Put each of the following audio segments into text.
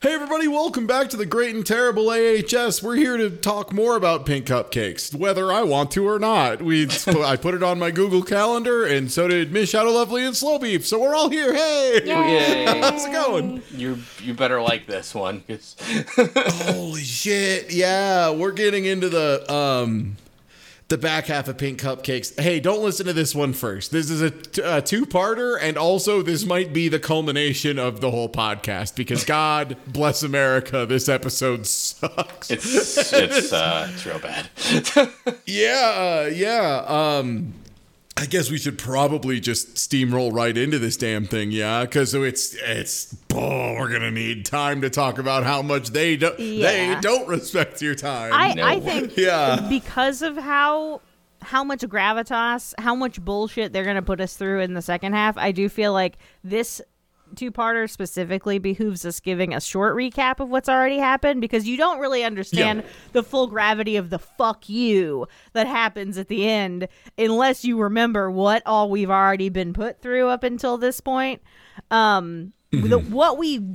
Hey everybody, welcome back to the Great and Terrible AHS. We're here to talk more about pink cupcakes, whether I want to or not. I put it on my Google Calendar, and so did Miss Shadow Lovely and Slow Beef, so we're all here. Hey! Yay. How's it going? You better like this one. Holy shit, yeah, we're getting into the back half of Pink Cupcakes. Hey, don't listen to this one first. This is a two-parter, and also this might be the culmination of the whole podcast, because God bless America, this episode sucks. It's real bad. Yeah. I guess we should probably just steamroll right into this damn thing, yeah? Because we're going to need time to talk about how much they don't respect your time. I think because of how much gravitas, how much bullshit they're going to put us through in the second half, I do feel like this two-parter specifically behooves us giving a short recap of what's already happened, because you don't really understand the full gravity of the fuck you that happens at the end unless you remember what all we've already been put through up until this point. What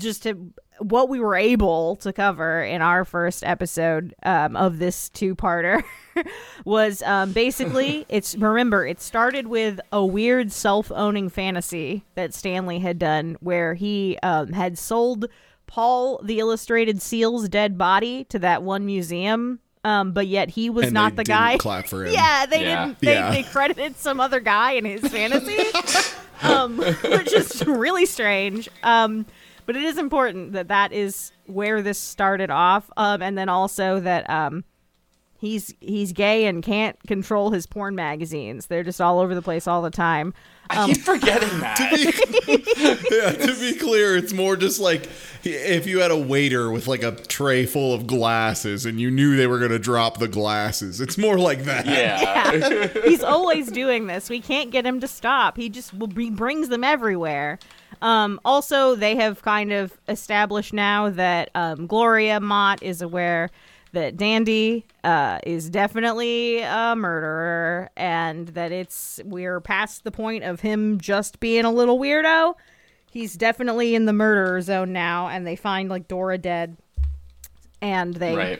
we were able to cover in our first episode of this two-parter was basically, it started with a weird self-owning fantasy that Stanley had done, where he had sold Paul the Illustrated Seal's dead body to that one museum, but yet he was not the guy. Didn't clap for him. Yeah, they didn't. They credited some other guy in his fantasy, which is really strange. But it is important that is where this started off, and then also that he's gay and can't control his porn magazines. They're just all over the place all the time. I keep forgetting that. To be clear, it's more just like if you had a waiter with like a tray full of glasses and you knew they were going to drop the glasses. It's more like that. Yeah. He's always doing this. We can't get him to stop. He brings them everywhere. Also, they have kind of established now that Gloria Mott is aware that Dandy is definitely a murderer, and that we're past the point of him just being a little weirdo. He's definitely in the murderer zone now, and they find like Dora dead, and they're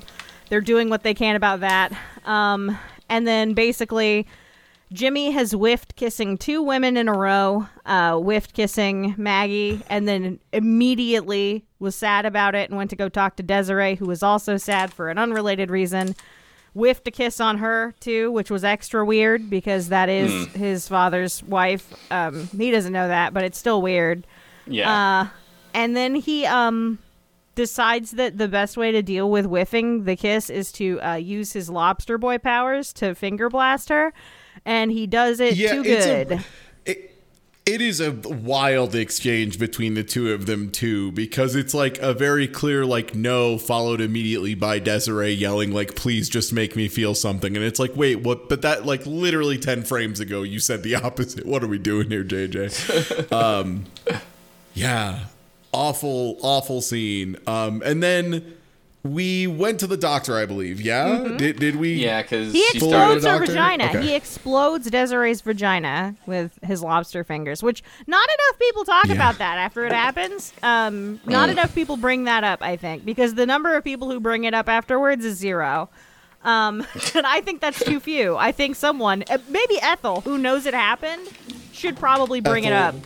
doing what they can about that. And then basically, Jimmy has whiffed kissing 2 women in a row, whiffed kissing Maggie, and then immediately was sad about it and went to go talk to Desiree, who was also sad for an unrelated reason. Whiffed a kiss on her, too, which was extra weird because that is his father's wife. He doesn't know that, but it's still weird. Yeah. And then he decides that the best way to deal with whiffing the kiss is to use his lobster boy powers to finger blast her. And he does it too good. It is a wild exchange between the two of them, too, because it's like a very clear, like, no, followed immediately by Desiree yelling, like, please just make me feel something. And it's like, wait, what? But that, like, literally 10 frames ago, you said the opposite. What are we doing here, JJ? Yeah. Awful scene. And then we went to the doctor, I believe. Yeah? Mm-hmm. Did we? Yeah, because he explodes her doctor? vagina. Okay. He explodes Desiree's vagina with his lobster fingers, which not enough people talk about that after it happens. Not enough people bring that up, I think, because the number of people who bring it up afterwards is 0. And I think that's too few. I think someone, maybe Ethel, who knows it happened, should probably bring it up.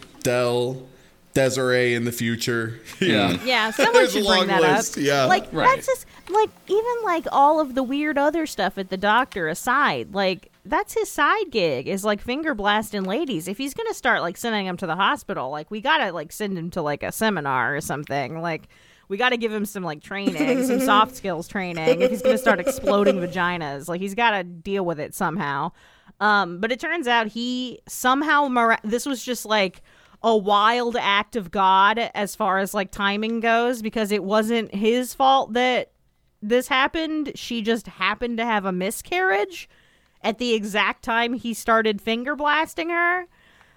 Desiree in the future. Yeah, someone should bring that list. up. Yeah. Like, that's just, like, even, like, all of the weird other stuff at the doctor aside, like, that's his side gig, is, like, finger blasting ladies. If he's gonna start, like, sending them to the hospital, like, we gotta, like, send him to, like, a seminar or something. Like, we gotta give him some, like, training, some soft skills training. If he's gonna start exploding vaginas, like, he's gotta deal with it somehow. But it turns out he somehow, this was just, like, a wild act of God as far as like timing goes, because it wasn't his fault that this happened. She just happened to have a miscarriage at the exact time he started finger blasting her.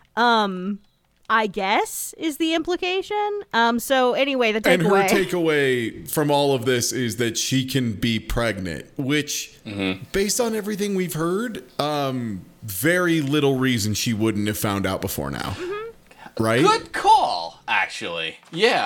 I guess is the implication. So anyway, the takeaway. And her takeaway from all of this is that she can be pregnant, which based on everything we've heard, very little reason she wouldn't have found out before now. Right? Good call, actually. Yeah.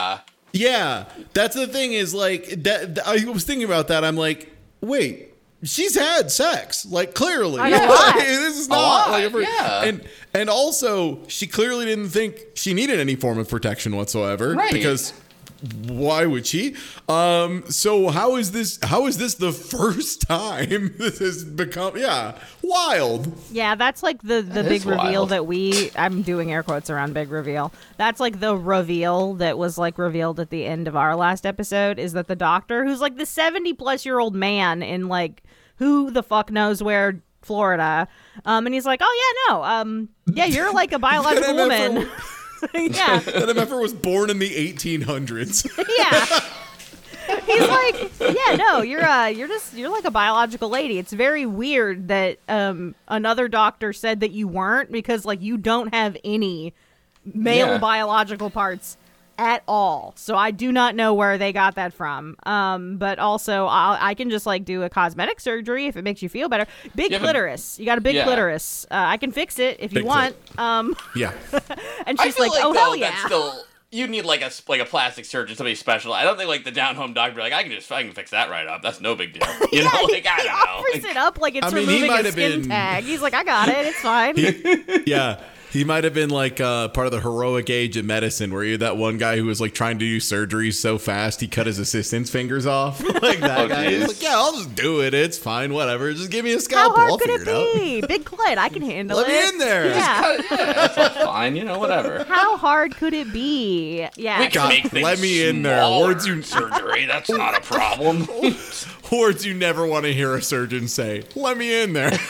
Yeah, that's the thing is like that. I was thinking about that. I'm like, wait, she's had sex, like clearly. I know why. This is not lot, like ever, yeah. and also she clearly didn't think she needed any form of protection whatsoever, Right. because why would she? So how is this the first time this has become wild? Yeah, that's like the big is reveal wild. that I'm doing air quotes around big reveal. That's like the reveal that was like revealed at the end of our last episode, is that the doctor, who's like the 70-plus-year-old man in like who the fuck knows where, Florida, and he's like, oh yeah, you're like a biological woman. Yeah. That MFR was born in the 1800s. Yeah. He's like, yeah, no, you're like a biological lady. It's very weird that another doctor said that you weren't, because like you don't have any male biological parts at all. So I do not know where they got that from. But also I can just like do a cosmetic surgery if it makes you feel better. Big clitoris. You got a big clitoris. I can fix it if you Big want. Yeah. And I she's feel like, like oh though, hell yeah. that's still you need like a plastic surgeon, somebody special. I don't think like the down home doctor be like I can fix that right up. That's no big deal. You know, like I he don't know. offers it up like it's I mean, he removing might a have skin been- tag. He's like, I got it. It's fine. Yeah. He might have been like part of the heroic age of medicine, where you're that one guy who was like trying to do surgeries so fast he cut his assistant's fingers off. Like that Oh, guy. He's geez. like, yeah, I'll just do it. It's fine, whatever. Just give me a How scalpel. I'll hard could figure it it out. be? Big clit. I can handle Let it. me in there. Yeah. Yeah, that's fine. You know, whatever. How hard could it be? Yeah. We can God, make things let me in there. smaller Words you- in surgery. That's not a problem. Words you never want to hear a surgeon say. Let me in there.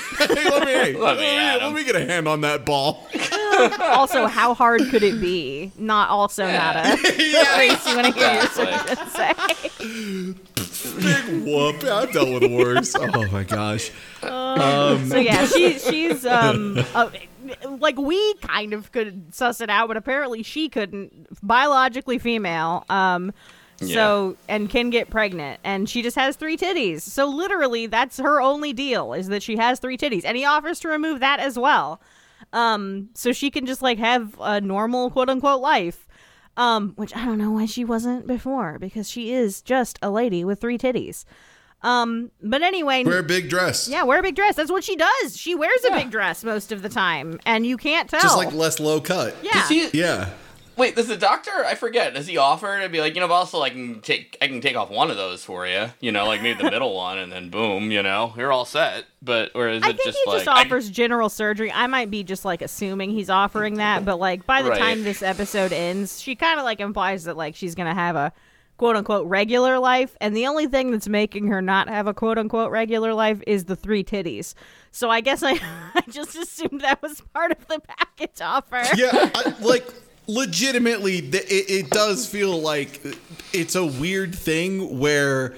Let me get a hand on that ball. Also, how hard could it be? Not also not a phrase you want to hear your surgeon say. Big whoop. I've dealt with worse. Oh my gosh. So yeah, she's like we kind of could suss it out, but apparently she couldn't. Biologically female, so and can get pregnant, and she just has 3 titties. So literally, that's her only deal, is that she has 3 titties, and he offers to remove that as well, so she can just like have a normal quote unquote life. Which I don't know why she wasn't before, because she is just a lady with 3 titties. But anyway, Wear a big dress. yeah, wear a big dress. That's what she does. She wears a big dress most of the time, and you can't tell. Just like less low cut. yeah. Does he, Yeah. Wait, does the doctor? I forget. Does he offer to be like, but also I can take off one of those for you. You know, like maybe the middle one, and then boom, you're all set. But or is I it think just he like just offers general surgery. I might be just like assuming he's offering that, but like by the Right. time this episode ends, she kind of like implies that like she's gonna have a quote unquote regular life, and the only thing that's making her not have a quote unquote regular life is the 3 titties. So I guess I just assumed that was part of the package offer. Yeah, like legitimately, it does feel like it's a weird thing where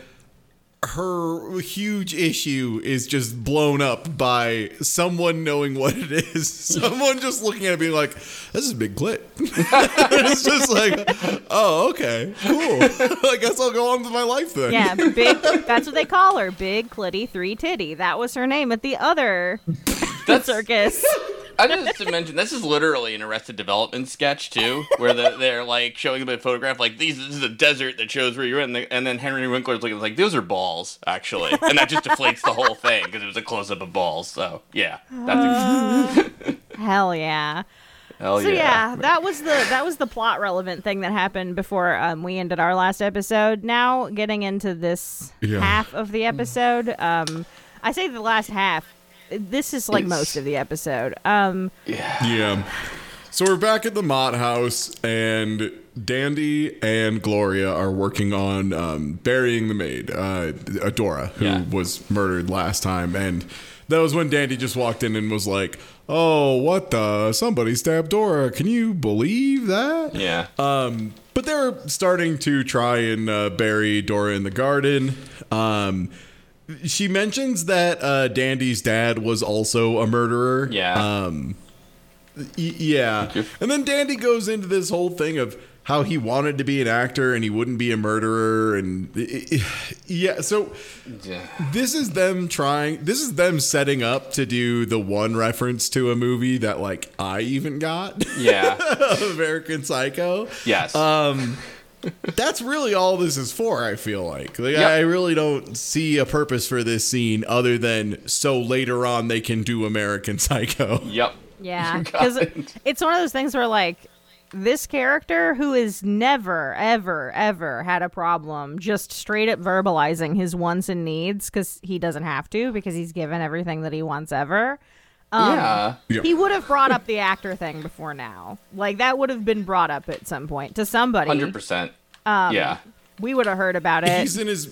her huge issue is just blown up by someone knowing what it is. Someone just looking at it being like, this is a big clit. It's just like, oh, okay, cool. I guess I'll go on with my life then. Yeah, big. That's what they call her, Big Clitty 3 Titty. That was her name at the other circus. I just to mention this is literally an Arrested Development sketch too, where they're like showing a photograph like this is a desert that shows where you're in, and then Henry Winkler's looking like those are balls actually, and that just deflates the whole thing because it was a close up of balls. So yeah, that's Hell yeah. hell So yeah, that was the plot relevant thing that happened before we ended our last episode. Now getting into this half of the episode, I say the last half. This is like most of the episode. Yeah. So we're back at the Mott house, and Dandy and Gloria are working on burying the maid, Adora, who was murdered last time. And that was when Dandy just walked in and was like, oh, what the? Somebody stabbed Dora. Can you believe that? Yeah. But they're starting to try and bury Dora in the garden. She mentions that Dandy's dad was also a murderer. Yeah. Yeah. And then Dandy goes into this whole thing of how he wanted to be an actor and he wouldn't be a murderer. And yeah, so this is them setting up to do the one reference to a movie that like I even got. Yeah. American Psycho. Yes. that's really all this is for, I feel like. Yep. I really don't see a purpose for this scene other than so later on they can do American Psycho. Yep. Yeah, You got because it. it's one of those things where, like, this character who has never, ever, ever had a problem just straight up verbalizing his wants and needs, because he doesn't have to, because he's given everything that he wants ever. Yeah. He would have brought up the actor thing before now. Like, that would have been brought up at some point to somebody. 100%. Yeah. We would have heard about it.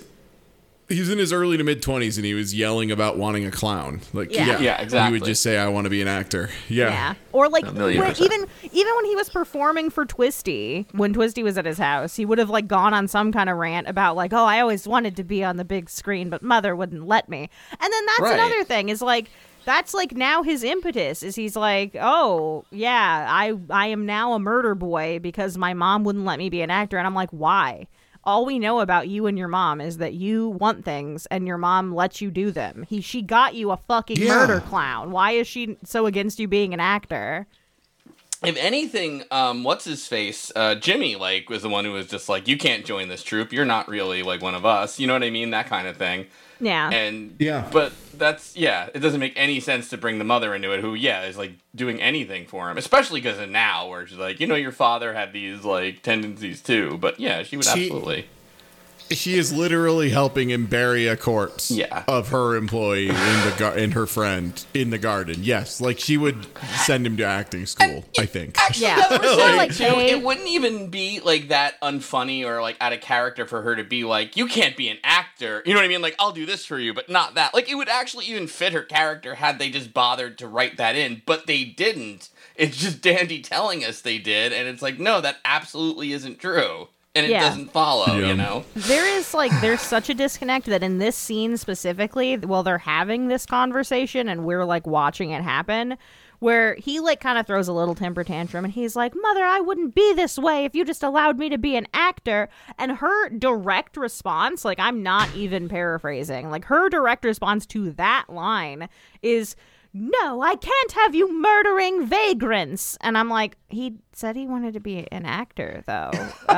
He's in his early to mid 20s and he was yelling about wanting a clown. Like, Yeah. Yeah, exactly. He would just say, I want to be an actor. Yeah. Or like million percent. even when he was performing for Twisty, when Twisty was at his house, he would have like gone on some kind of rant about like, oh, I always wanted to be on the big screen, but mother wouldn't let me. And then that's Right. another thing is like that's like now his impetus is he's like, oh yeah, I am now a murder boy because my mom wouldn't let me be an actor. And I'm like, why? All we know about you and your mom is that you want things and your mom lets you do them. She got you a fucking murder clown. Why is she so against you being an actor? If anything, what's his face? Jimmy, like, was the one who was just like, you can't join this troupe. You're not really like one of us. You know what I mean? That kind of thing. Yeah. And Yeah. but that's it doesn't make any sense to bring the mother into it, who is like doing anything for him, especially because of now, where she's like, your father had these like tendencies too. But yeah, she would absolutely. She is literally helping him bury a corpse of her employee in her friend in the garden. Yes, like she would send him to acting school, I think. Actually, Yeah. that was Like, like, too, it wouldn't even be like that unfunny or like out of character for her to be like, you can't be an actor. You know what I mean? Like, I'll do this for you, but not that. Like, it would actually even fit her character had they just bothered to write that in, but they didn't. It's just Dandy telling us they did, and it's like, no, that absolutely isn't true. And it doesn't follow, There's such a disconnect that in this scene specifically, while they're having this conversation and we're like watching it happen, where he like kind of throws a little temper tantrum and he's like, Mother, I wouldn't be this way if you just allowed me to be an actor. And her direct response, like I'm not even paraphrasing, like her direct response to that line is, no, I can't have you murdering vagrants. And I'm like, he said he wanted to be an actor, though.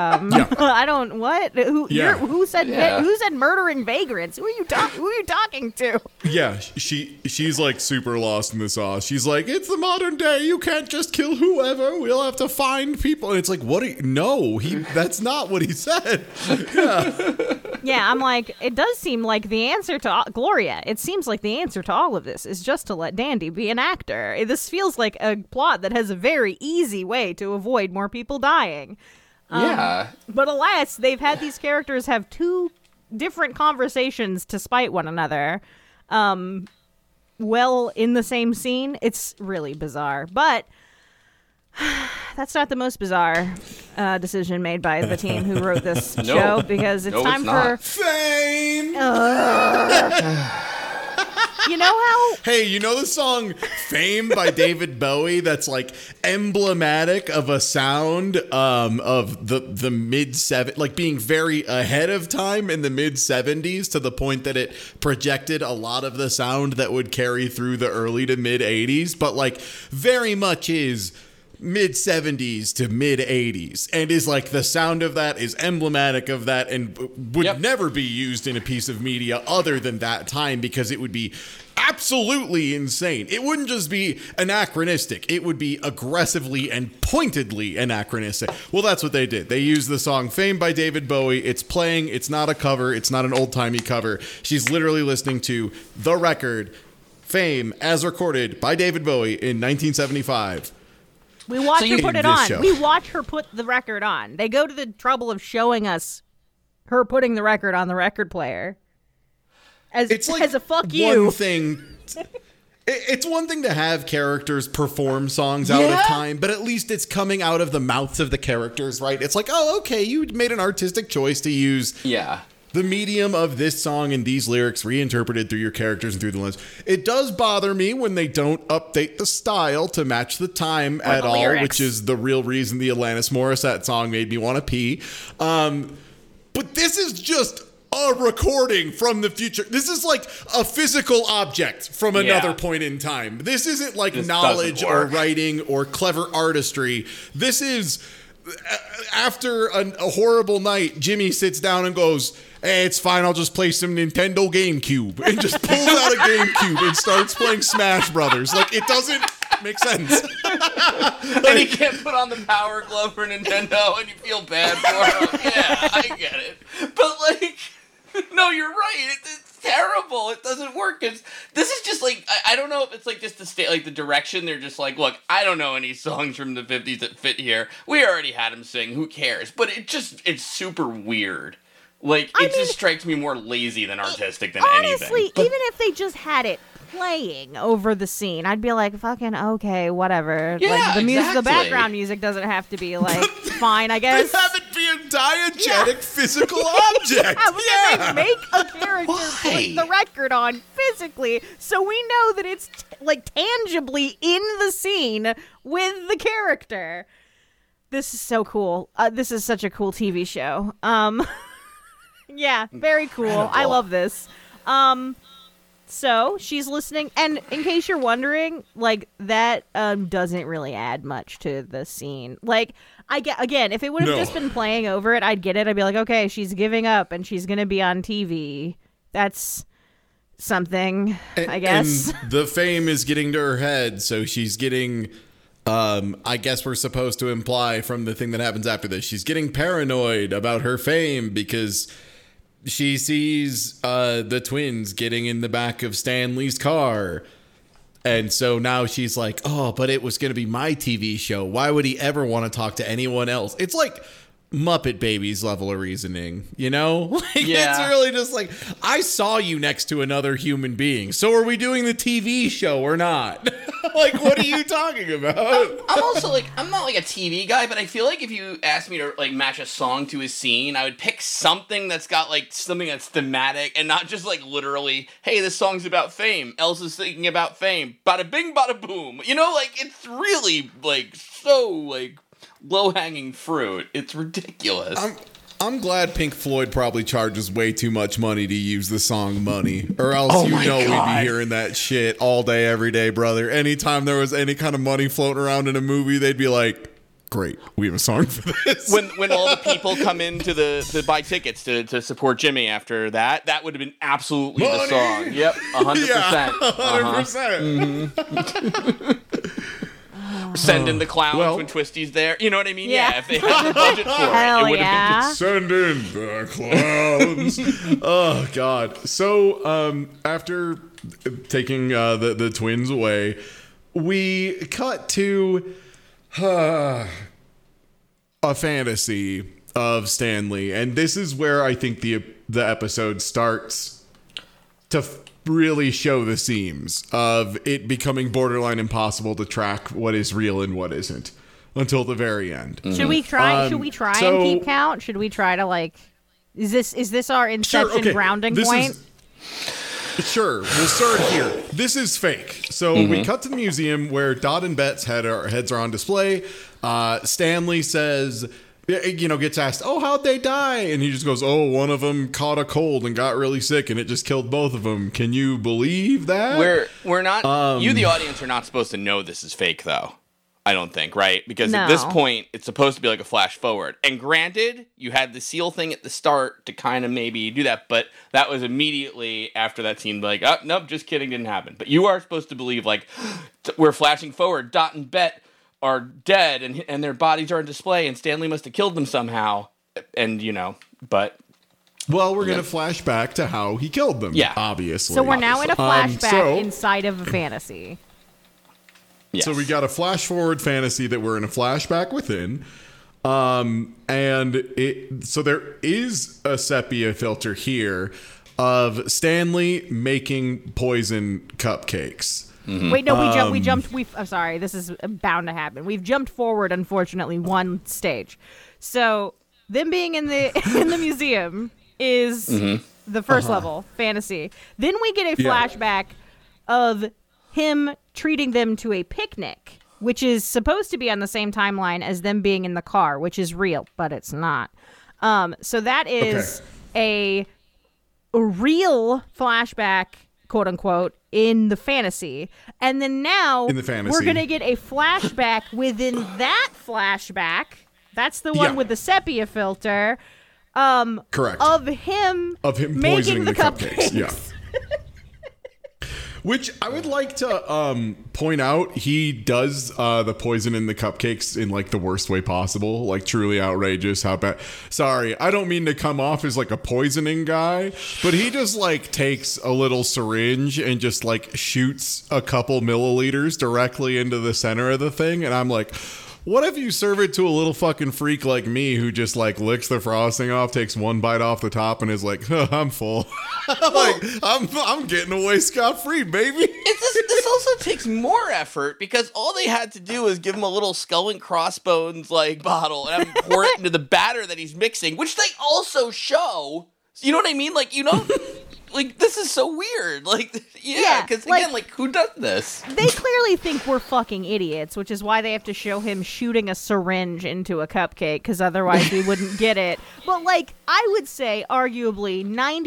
I don't. What? Who said? Who said murdering vagrants? Who are you talking to? Yeah, she's like super lost in the sauce. She's like, it's the modern day. You can't just kill whoever. We'll have to find people. And it's like, what? That's not what he said. Yeah. Yeah, I'm like, it does seem like the answer to Gloria. It seems like the answer to all of this is just to let Dandy be an actor. This feels like a plot that has a very easy way to avoid more people dying. But alas, they've had these characters have two different conversations to spite one another. Well, in the same scene, it's really bizarre. But that's not the most bizarre decision made by the team who wrote this show, because it's time for Fame. You know how? Hey, you know the song Fame by David Bowie that's like emblematic of a sound of the mid-70s, like being very ahead of time in the mid-70s to the point that it projected a lot of the sound that would carry through the early to mid-80s, but like very much is mid-70s to mid-80s, and is like the sound of that is emblematic of that, and would never be used in a piece of media other than that time, because it would be absolutely insane. It wouldn't just be anachronistic, it would be aggressively and pointedly anachronistic. Well, that's what they did. They used the song Fame by David Bowie. It's playing, it's not a cover, it's not an old-timey cover. She's literally listening to the record Fame as recorded by David Bowie in 1975. We watch her put it on. Show. We watch her put the record on. They go to the trouble of showing us her putting the record on the record player. It's like as a fuck you. One thing. It's one thing to have characters perform songs out of time, but at least it's coming out of the mouths of the characters, right? It's like, oh, okay, you made an artistic choice to use the medium of this song and these lyrics reinterpreted through your characters and through the lens. It does bother me when they don't update the style to match the time at all, which is the real reason the Alanis Morissette song made me want to pee. But this is just a recording from the future. This is like a physical object from another point in time. This isn't like knowledge or writing or clever artistry. This is after a horrible night, Jimmy sits down and goes, "Hey, it's fine. I'll just play some Nintendo GameCube," and just pulls out a GameCube and starts playing Smash Brothers. Like, it doesn't make sense. And he can't put on the Power Glove for Nintendo, and you feel bad for him. Yeah, I get it. But, like, no, you're right. It's terrible. It doesn't work. This is just, like, I don't know if it's, like, just the direction. They're just like, look, I don't know any songs from the 50s that fit here. We already had him sing. Who cares? But it's super weird. Like, just strikes me more lazy than artistic than anything. Honestly, even if they just had it playing over the scene, I'd be like, fucking okay, whatever. Yeah, like the exactly. the background music doesn't have to be like fine, I guess. Have it be a diegetic physical object. They make a character put the record on physically, so we know that it's like tangibly in the scene with the character. This is so cool. This is such a cool TV show. Yeah, very cool. Incredible. I love this. So she's listening, and in case you're wondering, like that doesn't really add much to the scene. Like, I get, again, if it would have just been playing over it, I'd get it. I'd be like, okay, she's giving up and she's gonna be on TV. That's something, I guess. And the fame is getting to her head, so she's getting. I guess we're supposed to imply from the thing that happens after this, she's getting paranoid about her fame because she sees the twins getting in the back of Stanley's car. And so now she's like, oh, but it was going to be my TV show. Why would he ever want to talk to anyone else? It's like Muppet Babies level of reasoning, you know? Like, it's really just like, I saw you next to another human being. So are we doing the TV show or not? Like, what are you talking about? I'm also like, I'm not like a TV guy, but I feel like if you asked me to like match a song to a scene, I would pick something that's got like something that's thematic and not just like literally, hey, this song's about fame. Elsa's thinking about fame. Bada bing, bada boom. You know, like it's really like so like low-hanging fruit. It's ridiculous. I'm glad Pink Floyd probably charges way too much money to use the song Money, or else we'd be hearing that shit all day, every day, brother. Anytime there was any kind of money floating around in a movie, they'd be like, great, we have a song for this. When all the people come in to buy tickets to support Jimmy after that would have been absolutely Money! The song. Yep, 100%. Yeah, 100%. Uh-huh. Send in the clowns when Twisty's there. You know what I mean? Yeah, if they had the budget for it would have been. Send in the clowns. Oh, God. So, after taking the twins away, we cut to a fantasy of Stanley. And this is where I think the episode starts to really show the seams of it becoming borderline impossible to track what is real and what isn't until the very end. Mm-hmm. Should we try and keep count? Should we try to like is this our Inception grounding point? Sure, we'll start here. This is fake. So we cut to the museum where Dot and Bet's heads are on display. Stanley says, gets asked, oh, how'd they die? And he just goes, oh, one of them caught a cold and got really sick and it just killed both of them. Can you believe that? We're not, you, the audience, are not supposed to know this is fake, though. I don't think, right? Because at this point, it's supposed to be like a flash forward. And granted, you had the seal thing at the start to kind of maybe do that, but that was immediately after that scene, like, oh, nope, just kidding, didn't happen. But you are supposed to believe, like, we're flashing forward, Dot and Bet are dead and their bodies are on display and Stanley must have killed them somehow. And, but... Well, we're going to flash back to how he killed them, obviously. So we're now in a flashback inside of a fantasy. Yes. So we got a flash forward fantasy that we're in a flashback within. So there is a sepia filter here of Stanley making poison cupcakes. Mm-hmm. Wait, no, we jumped. I'm sorry, this is bound to happen. We've jumped forward, unfortunately, one stage. So them being in the museum is the first level fantasy. Then we get a flashback of him treating them to a picnic, which is supposed to be on the same timeline as them being in the car, which is real, but it's not. So that is a real flashback, quote unquote, in the fantasy. And then now we're going to get a flashback within that flashback That's the one Yeah. with the sepia filter. Correct. Of him Poisoning making the cupcakes. cupcakes. Yeah. Which I would like to point out, he does the poison in the cupcakes in like the worst way possible, like truly outrageous. How bad? Sorry, I don't mean to come off as like a poisoning guy, but he just like takes a little syringe and just like shoots a couple milliliters directly into the center of the thing, and I'm like, what if you serve it to a little fucking freak like me who just like licks the frosting off, takes one bite off the top, and is like, I'm full. Like I'm getting away scot-free, baby. This also takes more effort because all they had to do was give him a little skull and crossbones like bottle and have him pour it into the batter that he's mixing, which they also show. You know what I mean? Like, you know, like this is so weird. Like, yeah, because like, again, like who does this? They clearly think we're fucking idiots, which is why they have to show him shooting a syringe into a cupcake, because otherwise we wouldn't get it. But, like, I would say arguably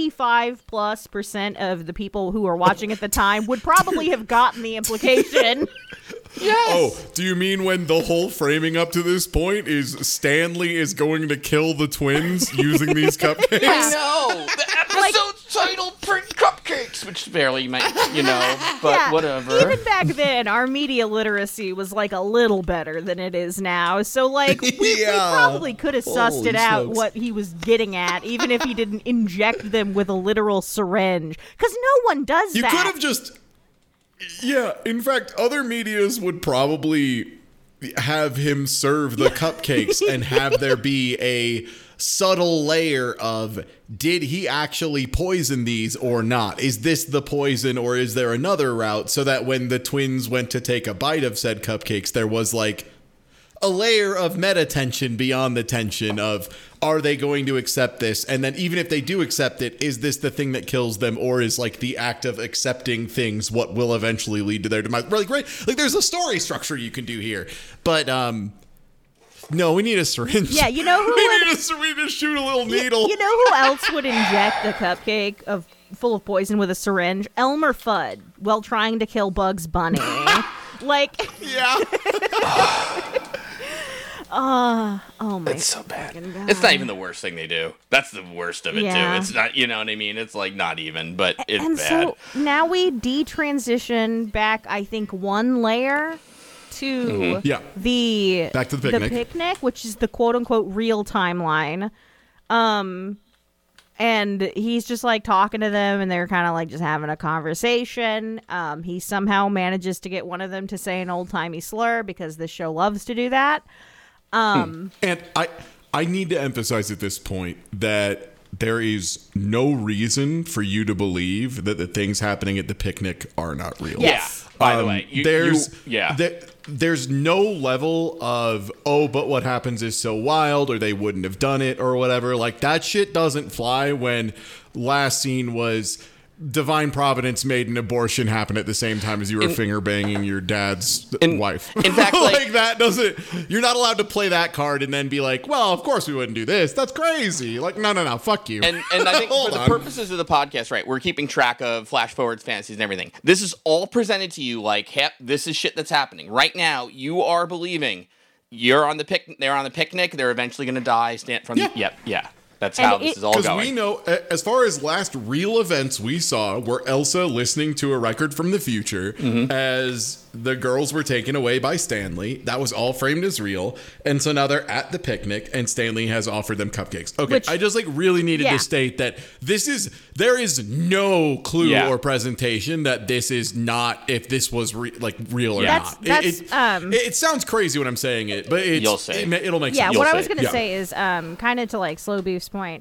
95+% of the people who were watching at the time would probably have gotten the implication. Yes. Oh, do you mean when the whole framing up to this point is Stanley is going to kill the twins using these cupcakes? I know. The episode's titled Print Cupcakes, which barely might, you know, but Yeah, whatever. Even back then, our media literacy was like a little better than it is now. So, like, we probably could have sussed Holy it out smokes. what he was getting at, even if he didn't inject them with a literal syringe. Because no one does You that. could have just... Yeah, in fact, other medias would probably have him serve the cupcakes and have there be a subtle layer of, did he actually poison these or not? Is this the poison or is there another route? So that when the twins went to take a bite of said cupcakes, there was like a layer of meta tension beyond the tension of, are they going to accept this? And then even if they do accept it, is this the thing that kills them? Or is like the act of accepting things what will eventually lead to their demise? Really great. Like there's a story structure you can do here. But no, we need a syringe. Yeah, you know who we would... need to shoot a little needle. You know who else would inject a cupcake full of poison with a syringe? Elmer Fudd, while trying to kill Bugs Bunny. Like... Yeah. Oh my It's so bad. fucking God. It's not even the worst thing they do. That's the worst of it Yeah. too. It's not, you know what I mean? It's like not even, but it's And bad. so now we detransition back, I think, one layer to Yeah. the Back to the picnic. which is the quote unquote real timeline. And he's just like talking to them, and they're kind of like just having a conversation. He somehow manages to get one of them to say an old timey slur because this show loves to do that. And I need to emphasize at this point that there is no reason for you to believe that the things happening at the picnic are not real. Yes. Yeah. By the way, There's no level of, oh, but what happens is so wild, or they wouldn't have done it, or whatever. Like, that shit doesn't fly when last scene was divine providence made an abortion happen at the same time as you were finger banging your dad's wife. in fact, like that doesn't, you're not allowed to play that card and then be like, well, of course we wouldn't do this. That's crazy. Like, no, fuck you. And I think for the on. purposes of the podcast, right, we're keeping track of flash forwards, fantasies, and everything. This is all presented to you like, hey, this is shit that's happening. Right now, you are believing they're on the picnic, they're eventually going to die. Yeah. That's how this is all Because going. we know, as far as last real events we saw, were Elsa listening to a record from the future as the girls were taken away by Stanley. That was all framed as real. And so now they're at the picnic, and Stanley has offered them cupcakes. Okay, Which- I just like really needed to state that there is no clue or presentation that this is not, if this was real or not. It sounds crazy when I'm saying it, but You'll say. it'll make Yeah, sense. what I was going to say is kind of to like Slow Beef's point.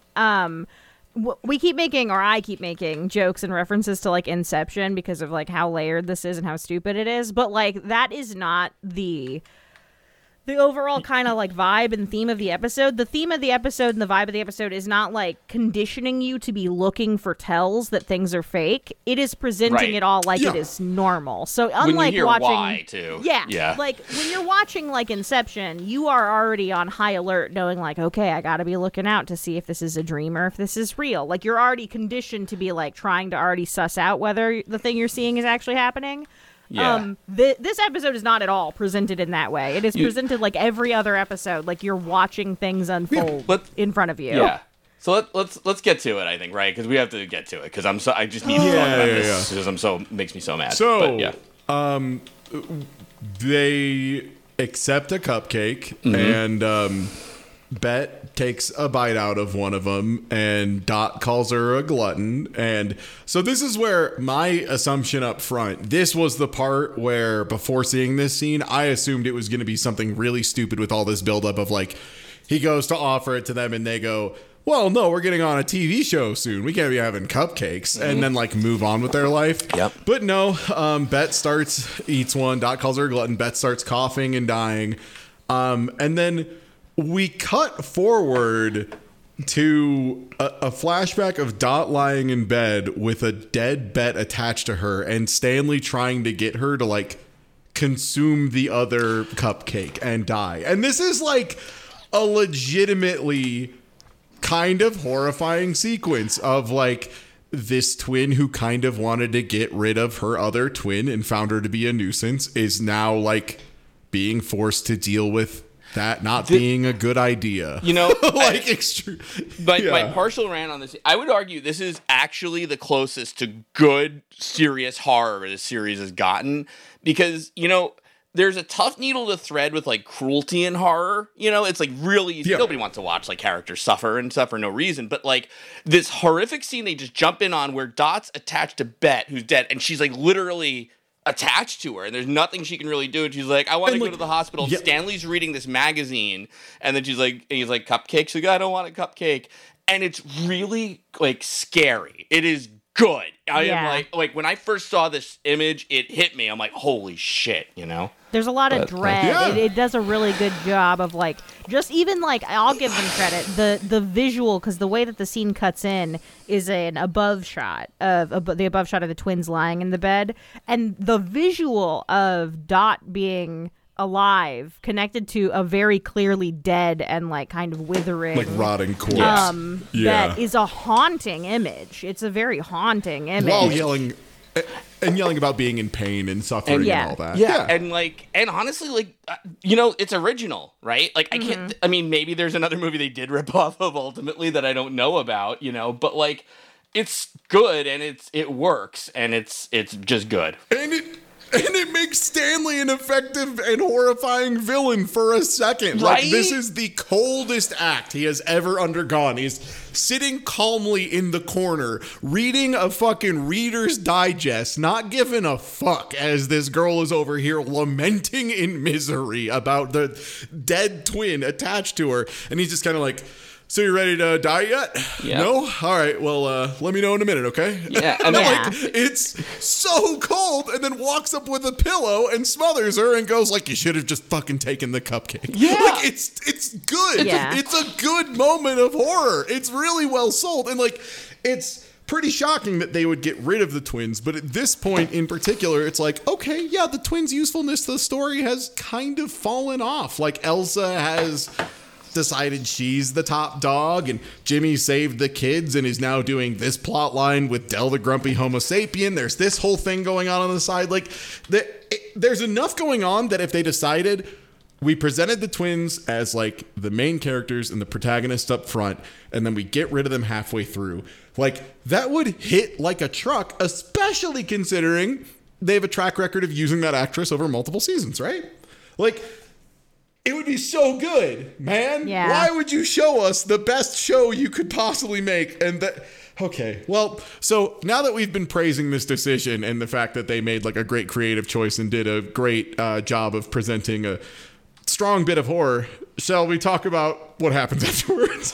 We keep making, or I keep making, jokes and references to like Inception because of like how layered this is and how stupid it is. But like that is not the overall kind of like vibe and theme of the episode. The theme of the episode and the vibe of the episode is not like conditioning you to be looking for tells that things are fake. It is presenting it all like it is normal. So unlike when you hear watching, why too. yeah, like when you're watching like Inception, you are already on high alert, knowing like, okay, I got to be looking out to see if this is a dream or if this is real. Like you're already conditioned to be like trying to already suss out whether the thing you're seeing is actually happening. Yeah. This episode is not at all presented in that way. It is presented like every other episode, like you're watching things unfold in front of you. Yeah. So let's get to it. I think, right? Because we have to get to it. Because I just need to talk about this because makes me so mad. So but, they accept a cupcake, and Bet takes a bite out of one of them, and Dot calls her a glutton. And so this is where my assumption up front, this was the part where before seeing this scene, I assumed it was going to be something really stupid with all this buildup of like, he goes to offer it to them and they go, well, no, we're getting on a TV show soon. We can't be having cupcakes, and then like move on with their life. Yep. But no, Bet eats one. Dot calls her a glutton. Bet starts coughing and dying. And then we cut forward to a flashback of Dot lying in bed with a dead Bet attached to her, and Stanley trying to get her to like consume the other cupcake and die. And this is like a legitimately kind of horrifying sequence of like this twin who kind of wanted to get rid of her other twin and found her to be a nuisance is now like being forced to deal with that not being a good idea. You know, like extreme. My partial rant on this, I would argue this is actually the closest to good, serious horror the series has gotten, because, you know, there's a tough needle to thread with like cruelty in horror. You know, it's like really nobody wants to watch like characters suffer and stuff for no reason. But like this horrific scene they just jump in on where Dot's attached to Bet, who's dead, and she's like literally attached to her, and there's nothing she can really do. And she's like, I want to go to the hospital. Yeah. Stanley's reading this magazine, and then he's like, cupcake. She's like, I don't want a cupcake. And it's really like scary. It is good. I am like when I first saw this image, it hit me. I'm like, holy shit, you know? There's a lot of dread. It does a really good job of like, just even like, I'll give them credit. The visual, because the way that the scene cuts in is an above shot of the above shot of the twins lying in the bed, and the visual of Dot being alive, connected to a very clearly dead and like kind of withering, like rotting corpse. That is a haunting image. It's a very haunting image. While yelling about being in pain and suffering and all that. Yeah. And honestly, like, you know, it's original, right? Like, I can't, I mean, maybe there's another movie they did rip off of ultimately that I don't know about, you know, but like, it's good and it works and it's just good. And it makes Stanley an effective and horrifying villain for a second. Right? Like, this is the coldest act he has ever undergone. He's sitting calmly in the corner, reading a fucking Reader's Digest, not giving a fuck as this girl is over here lamenting in misery about the dead twin attached to her. And he's just kind of like, so you ready to die yet? Yep. No? All right, well, let me know in a minute, okay? Yeah. And like, it's so cold, and then walks up with a pillow and smothers her and goes like, you should have just fucking taken the cupcake. Yeah. Like, it's good. Yeah. It's a good moment of horror. It's really well sold. And like, it's pretty shocking that they would get rid of the twins, but at this point in particular, it's like, okay, yeah, the twins' usefulness to the story has kind of fallen off. Like, Elsa has decided she's the top dog, and Jimmy saved the kids and is now doing this plot line with Del the grumpy homo sapien. There's this whole thing going on the side. Like, there's enough going on that if they decided we presented the twins as like the main characters and the protagonists up front, and then we get rid of them halfway through, like, that would hit like a truck, especially considering they have a track record of using that actress over multiple seasons, right? Like, it would be so good, man. Yeah. Why would you show us the best show you could possibly make? And that, okay, well, so now that we've been praising this decision and the fact that they made like a great creative choice and did a great job of presenting a strong bit of horror, shall we talk about what happens afterwards?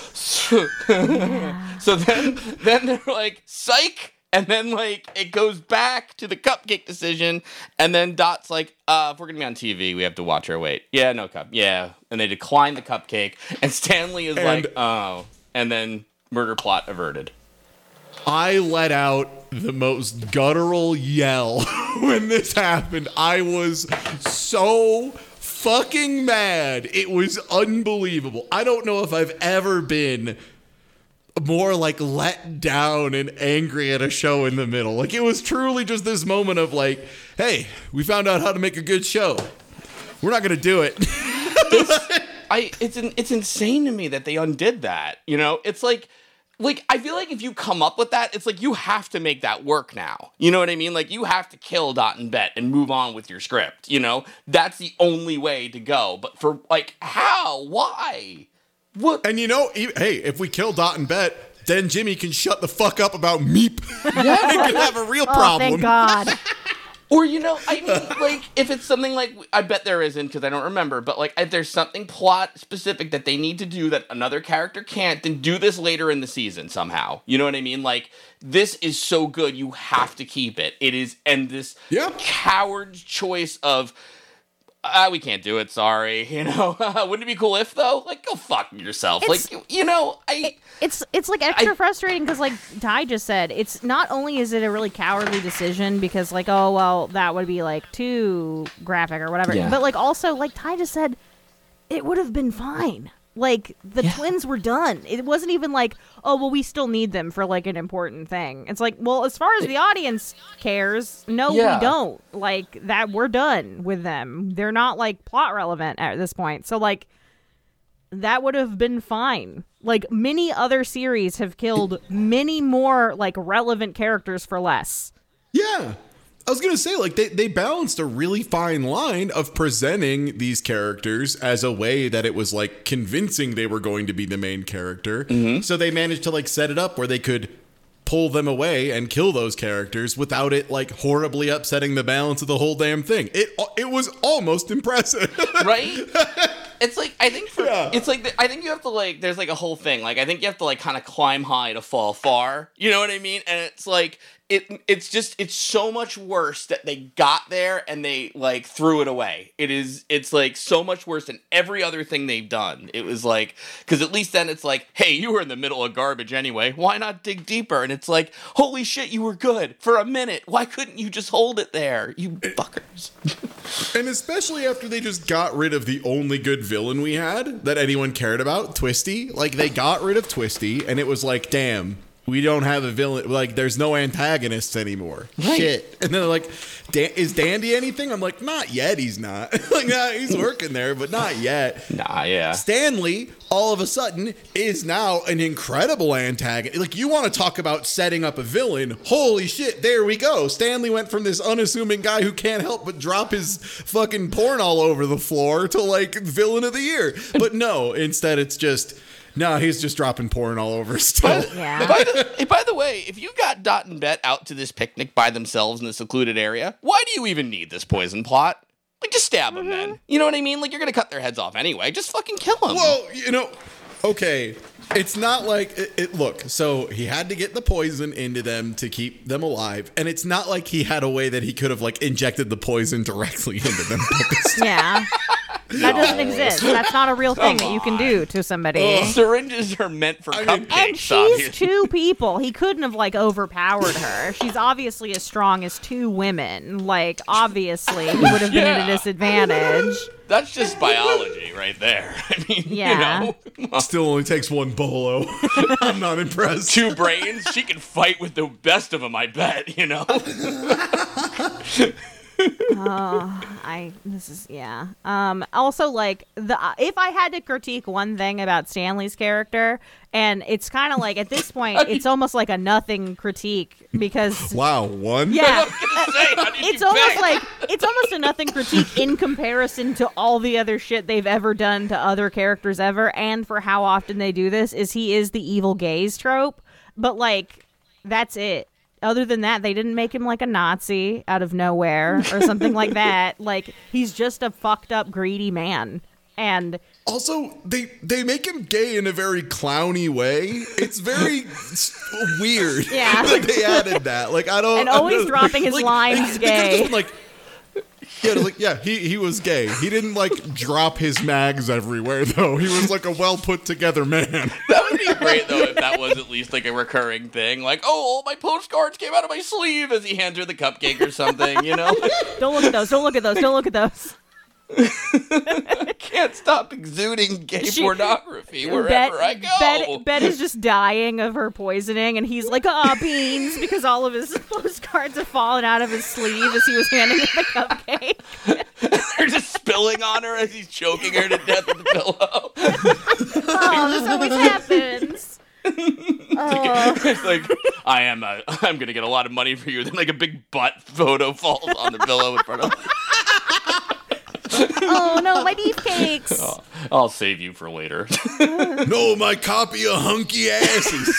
So then they're like, psych. And then, like, it goes back to the cupcake decision, and then Dot's like, if we're gonna be on TV, we have to watch our weight. Yeah, no cup. Yeah. And they decline the cupcake, and Stanley is like, oh. And then murder plot averted. I let out the most guttural yell when this happened. I was so fucking mad. It was unbelievable. I don't know if I've ever been more like let down and angry at a show in the middle. Like it was truly just this moment of like, hey, we found out how to make a good show. We're not gonna do it. It's insane to me that they undid that. You know, it's like I feel like if you come up with that, it's like you have to make that work now. You know what I mean? Like you have to kill Dot and Bet and move on with your script. You know, that's the only way to go. But for like, how? Why? What? And you know, hey, if we kill Dot and Bet, then Jimmy can shut the fuck up about Meep. Yeah, and can have a real problem. Thank God. Or, you know, I mean, like, if it's something like, I bet there isn't because I don't remember, but, like, if there's something plot specific that they need to do that another character can't, then do this later in the season somehow. You know what I mean? Like, this is so good, you have to keep it. It is, and this coward's choice of, we can't do it, sorry, you know? Wouldn't it be cool if, though? Like, go fuck yourself. Like, you know, It's like extra frustrating because, like Ty just said, it's not only is it a really cowardly decision because, like, oh, well, that would be, like, too graphic or whatever. Yeah. But, like, also, like Ty just said, it would have been fine. Like, the twins were done. It wasn't even like, oh, well, we still need them for, like, an important thing. It's like, well, as far as the audience cares, no, we don't. Like, that we're done with them. They're not, like, plot relevant at this point. So, like, that would have been fine. Like, many other series have killed many more, like, relevant characters for less. Yeah. I was going to say, like, they balanced a really fine line of presenting these characters as a way that it was, like, convincing they were going to be the main character. Mm-hmm. So they managed to, like, set it up where they could pull them away and kill those characters without it, like, horribly upsetting the balance of the whole damn thing. It was almost impressive. Right? It's like, I think it's like, I think you have to, like, there's, like, a whole thing. Like, I think you have to, like, kind of climb high to fall far. You know what I mean? And it's like, it's so much worse that they got there and they, like, threw it away. It's, like, so much worse than every other thing they've done. It was, like, because at least then it's like, hey, you were in the middle of garbage anyway. Why not dig deeper? And it's like, holy shit, you were good for a minute. Why couldn't you just hold it there? You fuckers. And especially after they just got rid of the only good villain we had that anyone cared about, Twisty. Like, they got rid of Twisty, and it was like, damn, we don't have a villain. Like, there's no antagonists anymore. Right. Shit. And then they're like, is Dandy anything? I'm like, not yet, he's not. Like, nah, he's working there, but not yet. Nah, yeah. Stanley, all of a sudden, is now an incredible antagonist. Like, you want to talk about setting up a villain. Holy shit, there we go. Stanley went from this unassuming guy who can't help but drop his fucking porn all over the floor to, like, villain of the year. But no, instead it's just... No, he's just dropping porn all over still. Yeah. By the way, if you got Dot and Bet out to this picnic by themselves in a secluded area, why do you even need this poison plot? Like, just stab them then. You know what I mean? Like, you're going to cut their heads off anyway. Just fucking kill them. Well, you know, okay. It's not like look, so he had to get the poison into them to keep them alive. And it's not like he had a way that he could have, like, injected the poison directly into them. Yeah. That doesn't exist. That's not a real thing that you can do to somebody. Syringes are meant for cupcakes. And she's two people. He couldn't have, like, overpowered her. She's obviously as strong as two women. Like, obviously, he would have been at a disadvantage. That's just biology right there. I mean, yeah. You know. Still only takes one bolo. I'm not impressed. Two brains. She can fight with the best of them, I bet, you know? Also, like, if I had to critique one thing about Stanley's character, and it's kind of like, at this point, it's almost like a nothing critique, because... Wow, one? Yeah. It's almost a nothing critique in comparison to all the other shit they've ever done to other characters ever, and for how often they do this, is he is the evil gaze trope, but, like, that's it. Other than that, they didn't make him like a Nazi out of nowhere or something like that. Like, he's just a fucked up, greedy man. And also, they make him gay in a very clowny way. It's very weird. Yeah. That they added that. Like, I don't. And always dropping his lines gay. He was gay. He didn't, like, drop his mags everywhere, though. He was, like, a well put together man. That would be great, though, if that was at least, like, a recurring thing. Like, oh, all my postcards came out of my sleeve as he hands her the cupcake or something, you know? Don't look at those. Don't look at those. Don't look at those. I can't stop exuding gay pornography wherever I go. Bet is just dying of her poisoning, and he's like, beans, because all of his postcards have fallen out of his sleeve as he was handing her the cupcake. They're just spilling on her as he's choking her to death with the pillow. This always happens. It's like, I'm gonna get a lot of money for you. Then like a big butt photo falls on the pillow in front of him. Oh no, my beefcakes. I'll save you for later. No, my copy of hunky asses.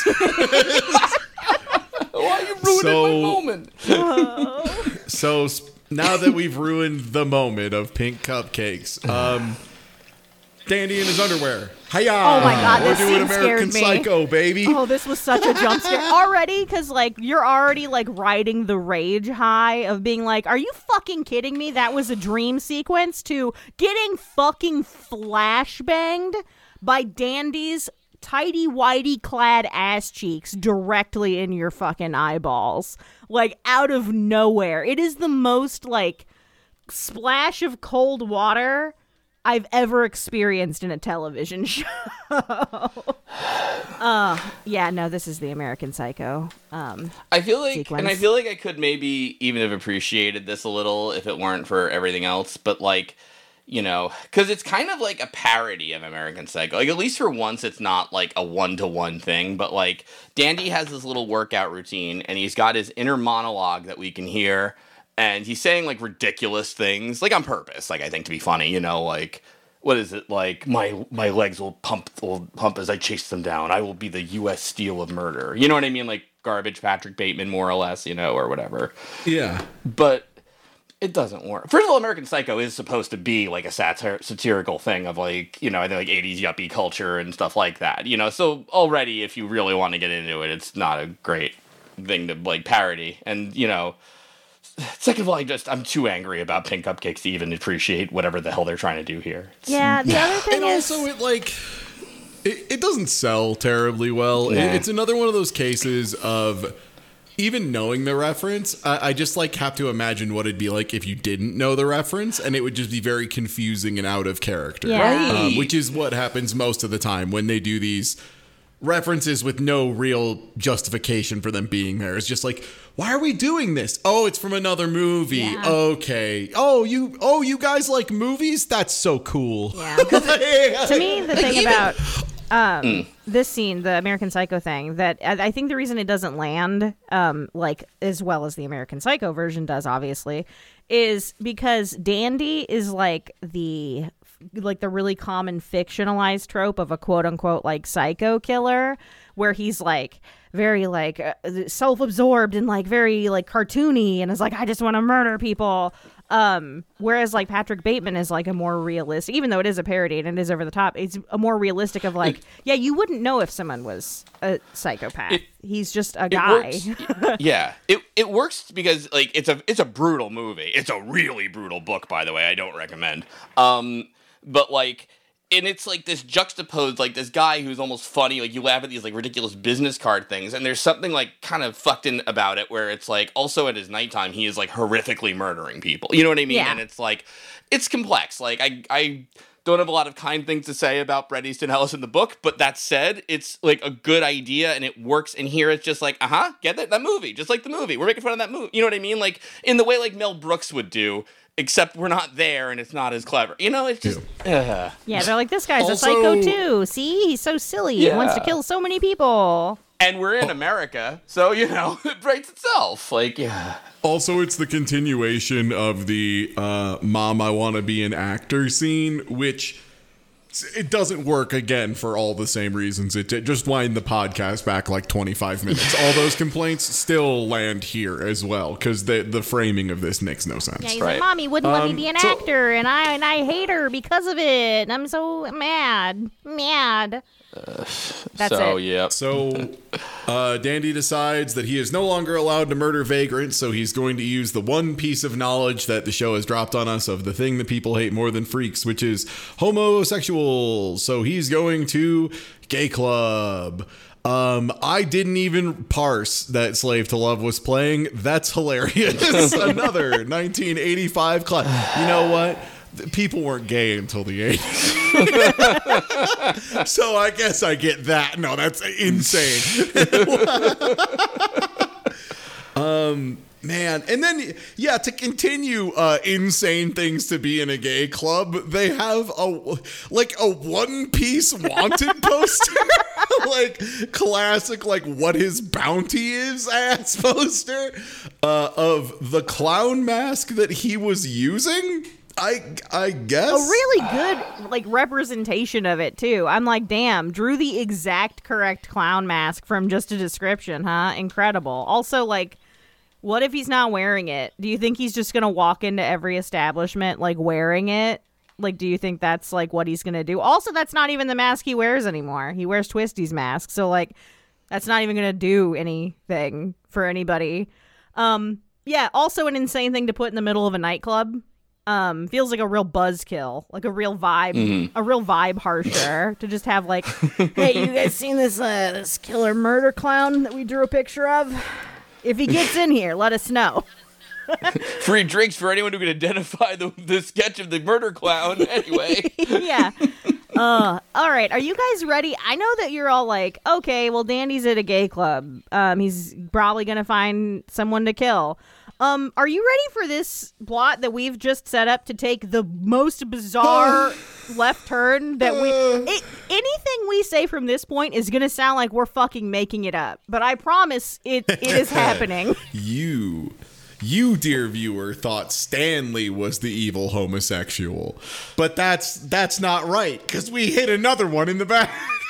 Why are you ruining my moment? So now that we've ruined the moment of pink cupcakes, Dandy in his underwear. Hiya! Oh my God, we're this doing scene American scared me. Psycho, baby. Oh, this was such a jump scare already, because like you're already like riding the rage high of being like, are you fucking kidding me? That was a dream sequence, to getting fucking flashbanged by Dandy's tidy whitey clad ass cheeks directly in your fucking eyeballs, like out of nowhere. It is the most like splash of cold water I've ever experienced in a television show. Yeah, no, this is the American Psycho. I feel like, sequence. and I feel like I could maybe even have appreciated this a little if it weren't for everything else. But like, you know, because it's kind of like a parody of American Psycho. Like, at least for once, it's not like a one-to-one thing. But like, Dandy has this little workout routine, and he's got his inner monologue that we can hear. And he's saying, like, ridiculous things, like, on purpose, like, I think to be funny, you know, like, what is it, like, my legs will pump as I chase them down. I will be the U.S. Steel of murder. You know what I mean? Like, garbage Patrick Bateman, more or less, you know, or whatever. Yeah. But it doesn't work. First of all, American Psycho is supposed to be, like, a satirical thing of, like, you know, I think, like, 80s yuppie culture and stuff like that, you know? So, already, if you really want to get into it, it's not a great thing to, like, parody. And, you know... Second of all, I'm too angry about pink cupcakes to even appreciate whatever the hell they're trying to do here. Yeah, the other thing and is... also it doesn't sell terribly well. Yeah. It's another one of those cases of even knowing the reference, I just like have to imagine what it'd be like if you didn't know the reference, and it would just be very confusing and out of character. Yeah. Right. Which is what happens most of the time when they do these references with no real justification for them being there. It's just like, why are we doing this? Oh, it's from another movie. Yeah. Okay. Oh, you guys like movies? That's so cool. Yeah. 'Cause to me, the thing about this scene, the American Psycho thing, that I think the reason it doesn't land, like as well as the American Psycho version does, obviously, is because Dandy is like the really common fictionalized trope of a quote unquote like psycho killer, where he's like very like self-absorbed and like very like cartoony and is like, I just want to murder people. Whereas like Patrick Bateman is like a more realistic, even though it is a parody and it is over the top, it's a more realistic of like, yeah, you wouldn't know if someone was psychopath. He's just a guy. Yeah, it works because like it's a brutal movie. It's a really brutal book, by the way. I don't recommend. But like, and it's like this juxtaposed, like this guy who's almost funny, like you laugh at these like ridiculous business card things, and there's something like kind of fucked in about it where it's like also at his nighttime he is like horrifically murdering people. You know what I mean? Yeah. And it's like, it's complex. Like I don't have a lot of kind things to say about Bret Easton Ellis in the book, but that said, it's like a good idea and it works. And here it's just like, get that movie, just like the movie. We're making fun of that movie. You know what I mean? Like in the way like Mel Brooks would do, except we're not there and it's not as clever. You know, it's just... Yeah, they're like, this guy's Also- a psycho too. See? He's so silly. He wants to kill so many people. And we're in America, so, you know, it writes itself. Like, yeah. Also, it's the continuation of the Mom, I Want to Be an Actor scene, which it doesn't work again for all the same reasons. It just wind the podcast back like 25 minutes. All those complaints still land here as well, because the framing of this makes no sense. Yeah, he's Right. like, Mommy wouldn't let me be an so- actor, and I hate her because of it. I'm so mad. That's So, it. yeah. So, Dandy decides that he is no longer allowed to murder vagrants, so he's going to use the one piece of knowledge that the show has dropped on us of the thing that people hate more than freaks, which is homosexuals. So he's going to gay club. I didn't even parse that Slave to Love was playing. That's hilarious. Another 1985 club. You know what? people weren't gay until the 80s. So I guess I get that. No, that's insane. Man, and then to continue insane things to be in a gay club, they have a One Piece wanted poster, like classic, like what his bounty is ass poster of the clown mask that he was using. I guess a really good like representation of it too. I'm like, damn, drew the exact correct clown mask from just a description, huh? Incredible. Also, like, what if he's not wearing it? Do you think he's just gonna walk into every establishment like wearing it? Like, do you think that's like what he's gonna do? Also, that's not even the mask he wears anymore. He wears Twisty's mask, so like that's not even gonna do anything for anybody. Yeah, also an insane thing to put in the middle of a nightclub. Feels like a real buzzkill, like a real vibe harsher to just have like, hey, you guys seen this killer murder clown that we drew a picture of? If he gets in here, let us know. Free drinks for anyone who can identify the sketch of the murder clown. Anyway. Yeah. All right. Are you guys ready? I know that you're all like, okay, well, Dandy's at a gay club. He's probably going to find someone to kill. Are you ready for this plot that we've just set up to take the most bizarre left turn that anything we say from this point is going to sound like we're fucking making it up, but I promise it is happening. You, dear viewer, thought Stanley was the evil homosexual, but that's not right, because we hit another one in the back.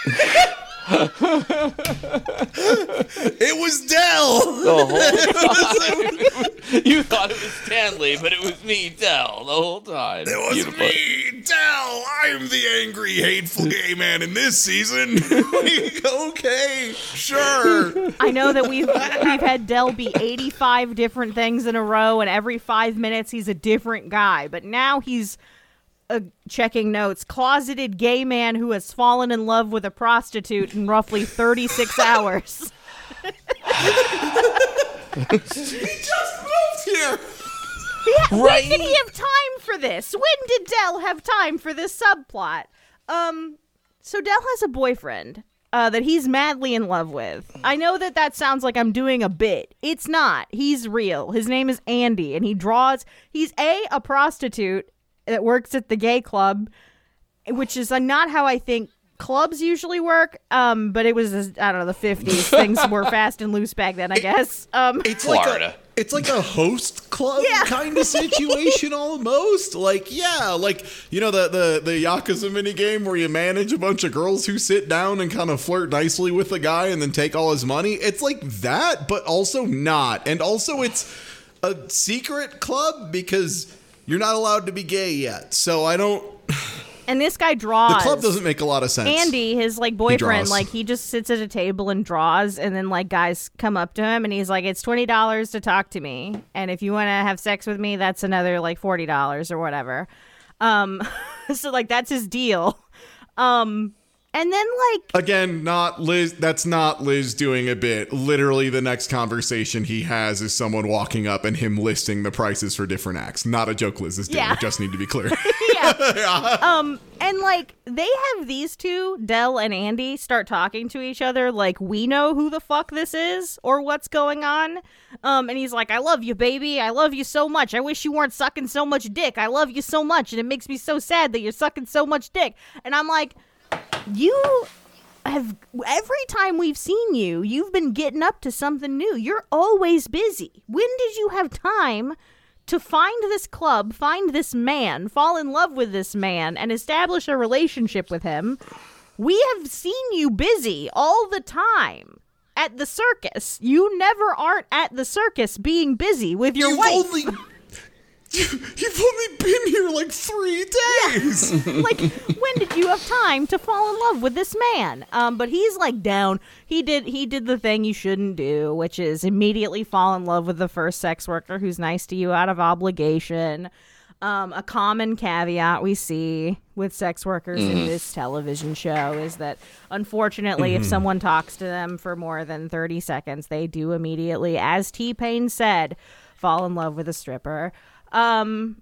It was Del. The whole time. You thought it was Stanley, but it was me, Del, the whole time. It was me, Del. I'm the angry, hateful gay man in this season. Okay, sure. I know that we've had Del be 85 different things in a row, and every 5 minutes he's a different guy. But now he's checking notes. Closeted gay man who has fallen in love with a prostitute in roughly 36 hours. He just moved here. Yeah, right? When did he have time for this? When did Del have time for this subplot? So Del has a boyfriend that he's madly in love with. I know that sounds like I'm doing a bit. It's not. He's real. His name is Andy, and he's a prostitute that works at the gay club, which is not how I think clubs usually work. But it was, I don't know, the 50s. Things were fast and loose back then, I guess. It's Florida. It's like a host club kind of situation almost. Like, yeah, like, you know, the Yakuza minigame where you manage a bunch of girls who sit down and kind of flirt nicely with the guy and then take all his money. It's like that, but also not. And also it's a secret club because you're not allowed to be gay yet. So I don't... And this guy draws. The club doesn't make a lot of sense. Andy, his like boyfriend, he just sits at a table and draws, and then like guys come up to him and he's like, it's $20 to talk to me, and if you want to have sex with me, that's another like $40 or whatever. So like that's his deal. And then, like... Again, not Liz. That's not Liz doing a bit. Literally, the next conversation he has is someone walking up and him listing the prices for different acts. Not a joke Liz is doing. Yeah. I just need to be clear. Yeah. And, like, they have these two, Del and Andy, start talking to each other like we know who the fuck this is or what's going on. And he's like, I love you, baby. I love you so much. I wish you weren't sucking so much dick. I love you so much, and it makes me so sad that you're sucking so much dick. And I'm like... You have, every time we've seen you, you've been getting up to something new. You're always busy. When did you have time to find this club, find this man, fall in love with this man, and establish a relationship with him? We have seen you busy all the time at the circus. You never aren't at the circus being busy with your wife. You've only been here like 3 days. Yeah. Like, when did you have time to fall in love with this man? But he's like down. He did the thing you shouldn't do, which is immediately fall in love with the first sex worker who's nice to you out of obligation. A common caveat we see with sex workers in this television show is that, unfortunately, if someone talks to them for more than 30 seconds, they do immediately, as T-Pain said, fall in love with a stripper.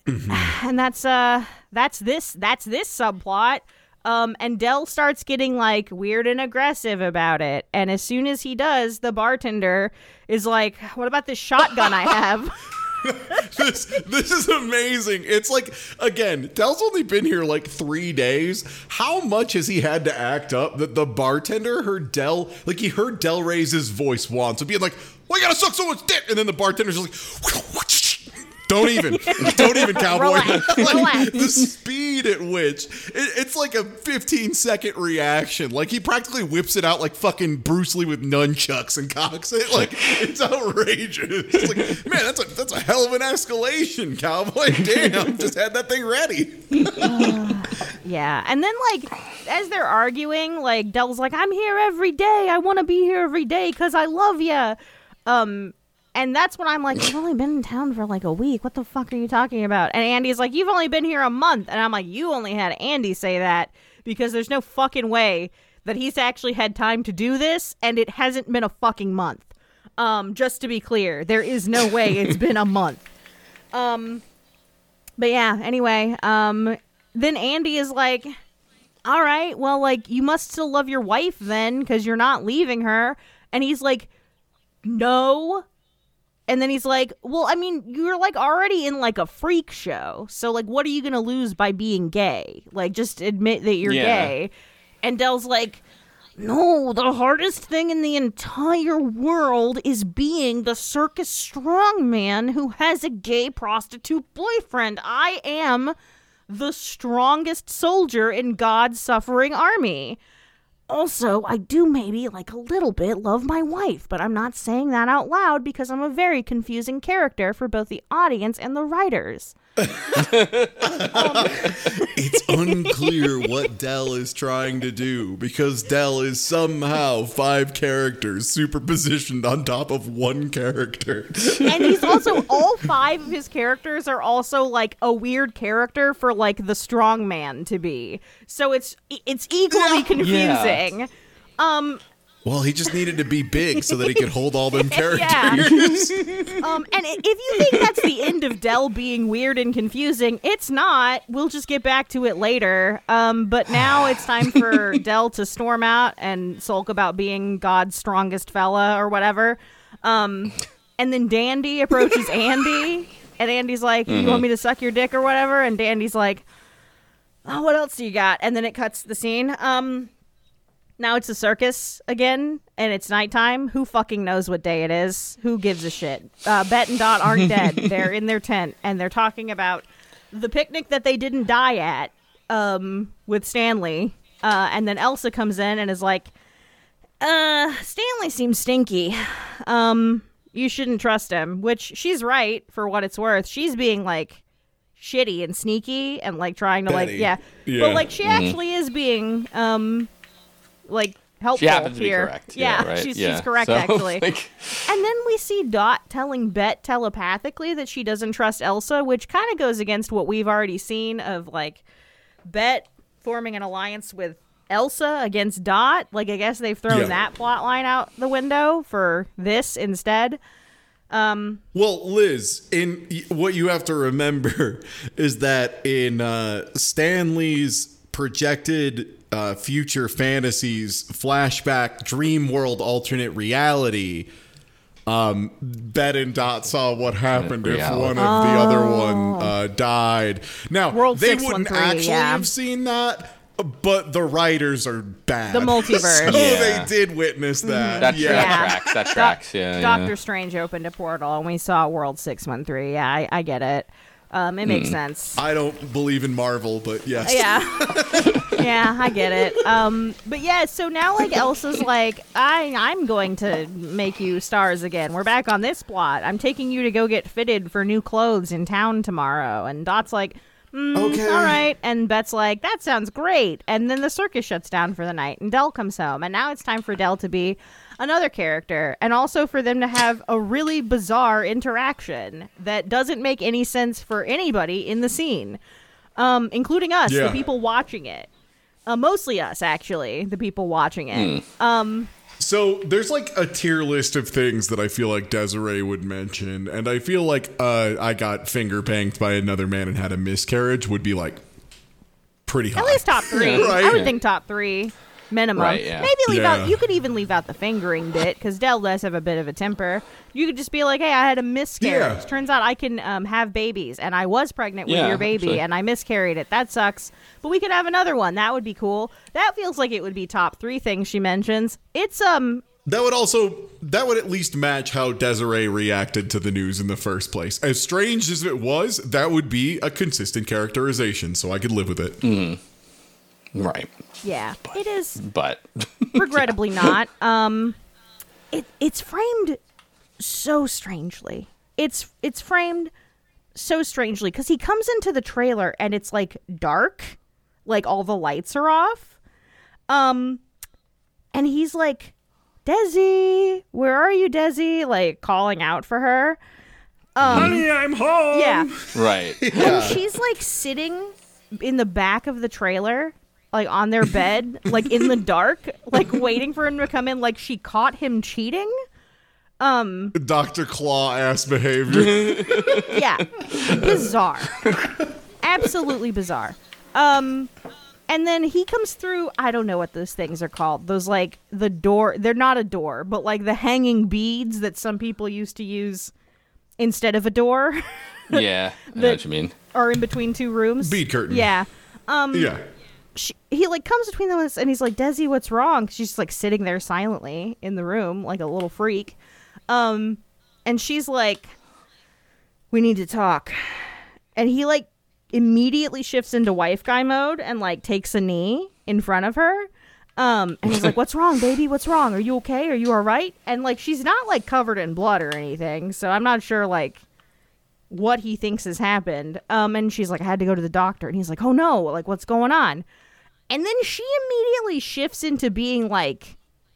And that's this subplot. And Del starts getting like weird and aggressive about it. And as soon as he does, the bartender is like, "What about this shotgun I have?" This is amazing. It's like, again, Del's only been here like 3 days. How much has he had to act up that the bartender heard Del, like he heard Del raise his voice once and being like, "Well, you gotta suck someone's dick," and then the bartender's just like, don't even, cowboy. Relax. The speed at which it's like a 15-second reaction. Like he practically whips it out like fucking Bruce Lee with nunchucks and cocks it. Like it's outrageous. It's like, man, that's a hell of an escalation, cowboy. Damn, just had that thing ready. Yeah, and then like as they're arguing, like Del's like, "I'm here every day. I want to be here every day because I love you." And that's when I'm like, "You've only been in town for like a week. What the fuck are you talking about?" And Andy's like, "You've only been here a month." And I'm like, "You only had Andy say that because there's no fucking way that he's actually had time to do this, and it hasn't been a fucking month." Just to be clear, there is no way it's been a month. But yeah, anyway, then Andy is like, "All right, well, like, you must still love your wife then, because you're not leaving her." And he's like, "No." And then he's like, "Well, I mean, you're like already in like a freak show. So like, what are you going to lose by being gay? Like, just admit that you're gay." And Del's like, "No, the hardest thing in the entire world is being the circus strongman who has a gay prostitute boyfriend. I am the strongest soldier in God's suffering army. Also, I do maybe like a little bit love my wife, but I'm not saying that out loud because I'm a very confusing character for both the audience and the writers." It's unclear what Del is trying to do because Del is somehow 5 characters superpositioned on top of one character. And he's also, all 5 of his characters are also like a weird character for like the strong man to be. So it's equally confusing. Well, he just needed to be big so that he could hold all them characters. Yeah. And if you think that's the end of Del being weird and confusing, it's not. We'll just get back to it later. But now it's time for Del to storm out and sulk about being God's strongest fella or whatever. And then Dandy approaches Andy, and Andy's like, "You want me to suck your dick or whatever?" And Dandy's like, "Oh, what else do you got?" And then it cuts the scene. Now it's a circus again, and it's nighttime. Who fucking knows what day it is? Who gives a shit? Bet and Dot aren't dead. They're in their tent, and they're talking about the picnic that they didn't die at with Stanley. And then Elsa comes in and is like, "Stanley seems stinky. You shouldn't trust him," which she's right for what it's worth. She's being like shitty and sneaky and like trying to Betty. like, yeah. But like she actually is being like helpful She happens to be here. correct. Yeah, right. she's correct So, actually. like, And then we see Dot telling Bet telepathically that she doesn't trust Elsa, which kind of goes against what we've already seen of like Bet forming an alliance with Elsa against Dot. Like I guess they've thrown that plot line out the window for this instead. Well, Liz, in what you have to remember is that in Stanley's projected future fantasies, flashback, dream world, alternate reality, Bet and Dot saw what happened if one of the other one died. Now, World they 613, wouldn't actually have seen that, but the writers are bad. The multiverse. So they did witness that. That tracks. Doctor Strange opened a portal and we saw World 613. Yeah, I get it. It makes sense. I don't believe in Marvel, but yes. Yeah. Yeah, I get it. But yeah, so now like Elsa's like, I'm going to make you stars again. We're back on this plot. I'm taking you to go get fitted for new clothes in town tomorrow. And Dot's like, okay, all right. And Bet's like, that sounds great. And then the circus shuts down for the night and Del comes home. And now it's time for Del to be another character, and also for them to have a really bizarre interaction that doesn't make any sense for anybody in the scene, including us, the people watching it. Mostly us, actually, the people watching it. So there's like a tier list of things that I feel like Desiree would mention, and I feel like I got finger banged by another man and had a miscarriage would be like pretty high. At least top 3. Right. I would think top 3 minimum. Right, yeah. Maybe leave Yeah. out. You could even leave out the fingering bit because Dell does have a bit of a temper. You could just be like, "Hey, I had a miscarriage. Yeah. Turns out I can have babies, and I was pregnant with Yeah, your baby, actually. and I miscarried it. That sucks. But we could have another one. That would be cool. That feels like it would be top 3 things she mentions. It's That would at least match how Desiree reacted to the news in the first place. As strange as it was, that would be a consistent characterization, so I could live with it. Right. yeah. It is. But Regrettably not. It's framed so strangely. It's framed so strangely because he comes into the trailer and it's like dark, like all the lights are off. And he's like, "Desi, where are you, Desi?" Like calling out for her. Honey, I'm home. Yeah. right. And she's like sitting in the back of the trailer, like on their bed, like in the dark, like waiting for him to come in, like she caught him cheating. Dr. Claw ass behavior. Yeah. Bizarre. Absolutely bizarre. And then he comes through, I don't know what those things are called. Those like the door, they're not a door, but like the hanging beads that some people used to use instead of a door Yeah. I know what you mean. or in between 2 rooms. Bead curtain. Yeah. Yeah. He like comes between them and he's like, "Desi, what's wrong?" She's just like sitting there silently in the room like a little freak. And she's like, "We need to talk." And he like immediately shifts into wife guy mode and like takes a knee in front of her. And he's like, "What's wrong, baby? What's wrong? Are you okay? Are you all right?" And like she's not like covered in blood or anything, so I'm not sure like what he thinks has happened. And she's like, "I had to go to the doctor." And he's like, "Oh no, like what's going on?" And then she immediately shifts into being like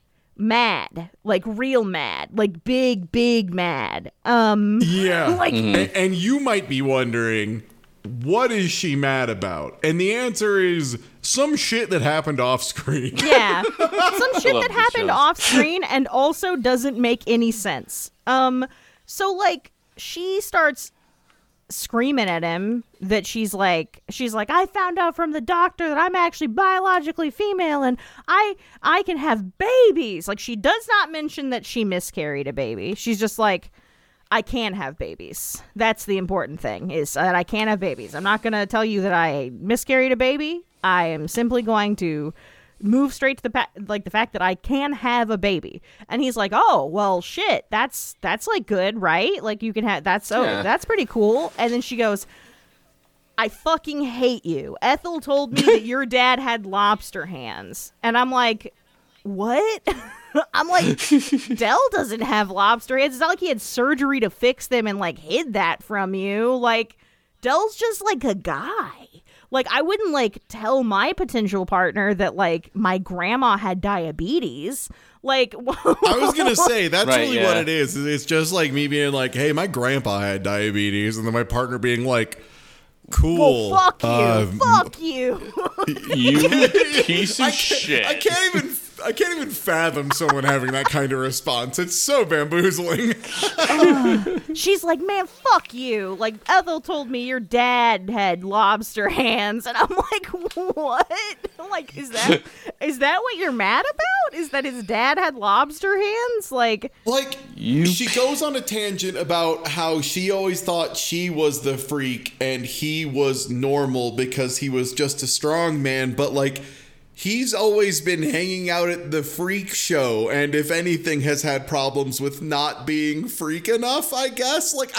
mad, like real mad, like big mad. Yeah. Like- And you might be wondering, what is she mad about? And the answer is some shit that happened off screen. Yeah. Some shit love that these happened shows. off screen and also doesn't make any sense. So like she starts screaming at him that she's like, "I found out from the doctor that I'm actually biologically female and I can have babies." Like she does not mention that she miscarried a baby. She's just like, "I can have babies." That's the important thing, is that I can have babies. I'm not going to tell you that I miscarried a baby. I am simply going to move straight to the fact that I can have a baby. And he's like, "Oh, well, shit. That's like good, right? Like you can have Yeah. that's pretty cool." And then she goes, "I fucking hate you. Ethel told me that your dad had lobster hands." And I'm like, "What?" I'm like, Dell doesn't have lobster hands. It's not like he had surgery to fix them and like hid that from you. Like, Dell's just like a guy. Like, I wouldn't like tell my potential partner that like my grandma had diabetes. Like, I was going to say, that's Right, really yeah. what it is. It's just like me being like, "Hey, my grandpa had diabetes." And then my partner being like, "Cool. well, fuck you. Fuck you. You piece of shit. I can't even fathom someone having that kind of response. It's so bamboozling. She's like, "Man, fuck you. Like, Ethel told me your dad had lobster hands." And I'm like, "What?" I'm like, is that what you're mad about? Is that his dad had lobster hands? Like, Like, You- she goes on a tangent about how she always thought she was the freak and he was normal because he was just a strong man, but like, he's always been hanging out at the freak show, and if anything, has had problems with not being freak enough, I guess. Like,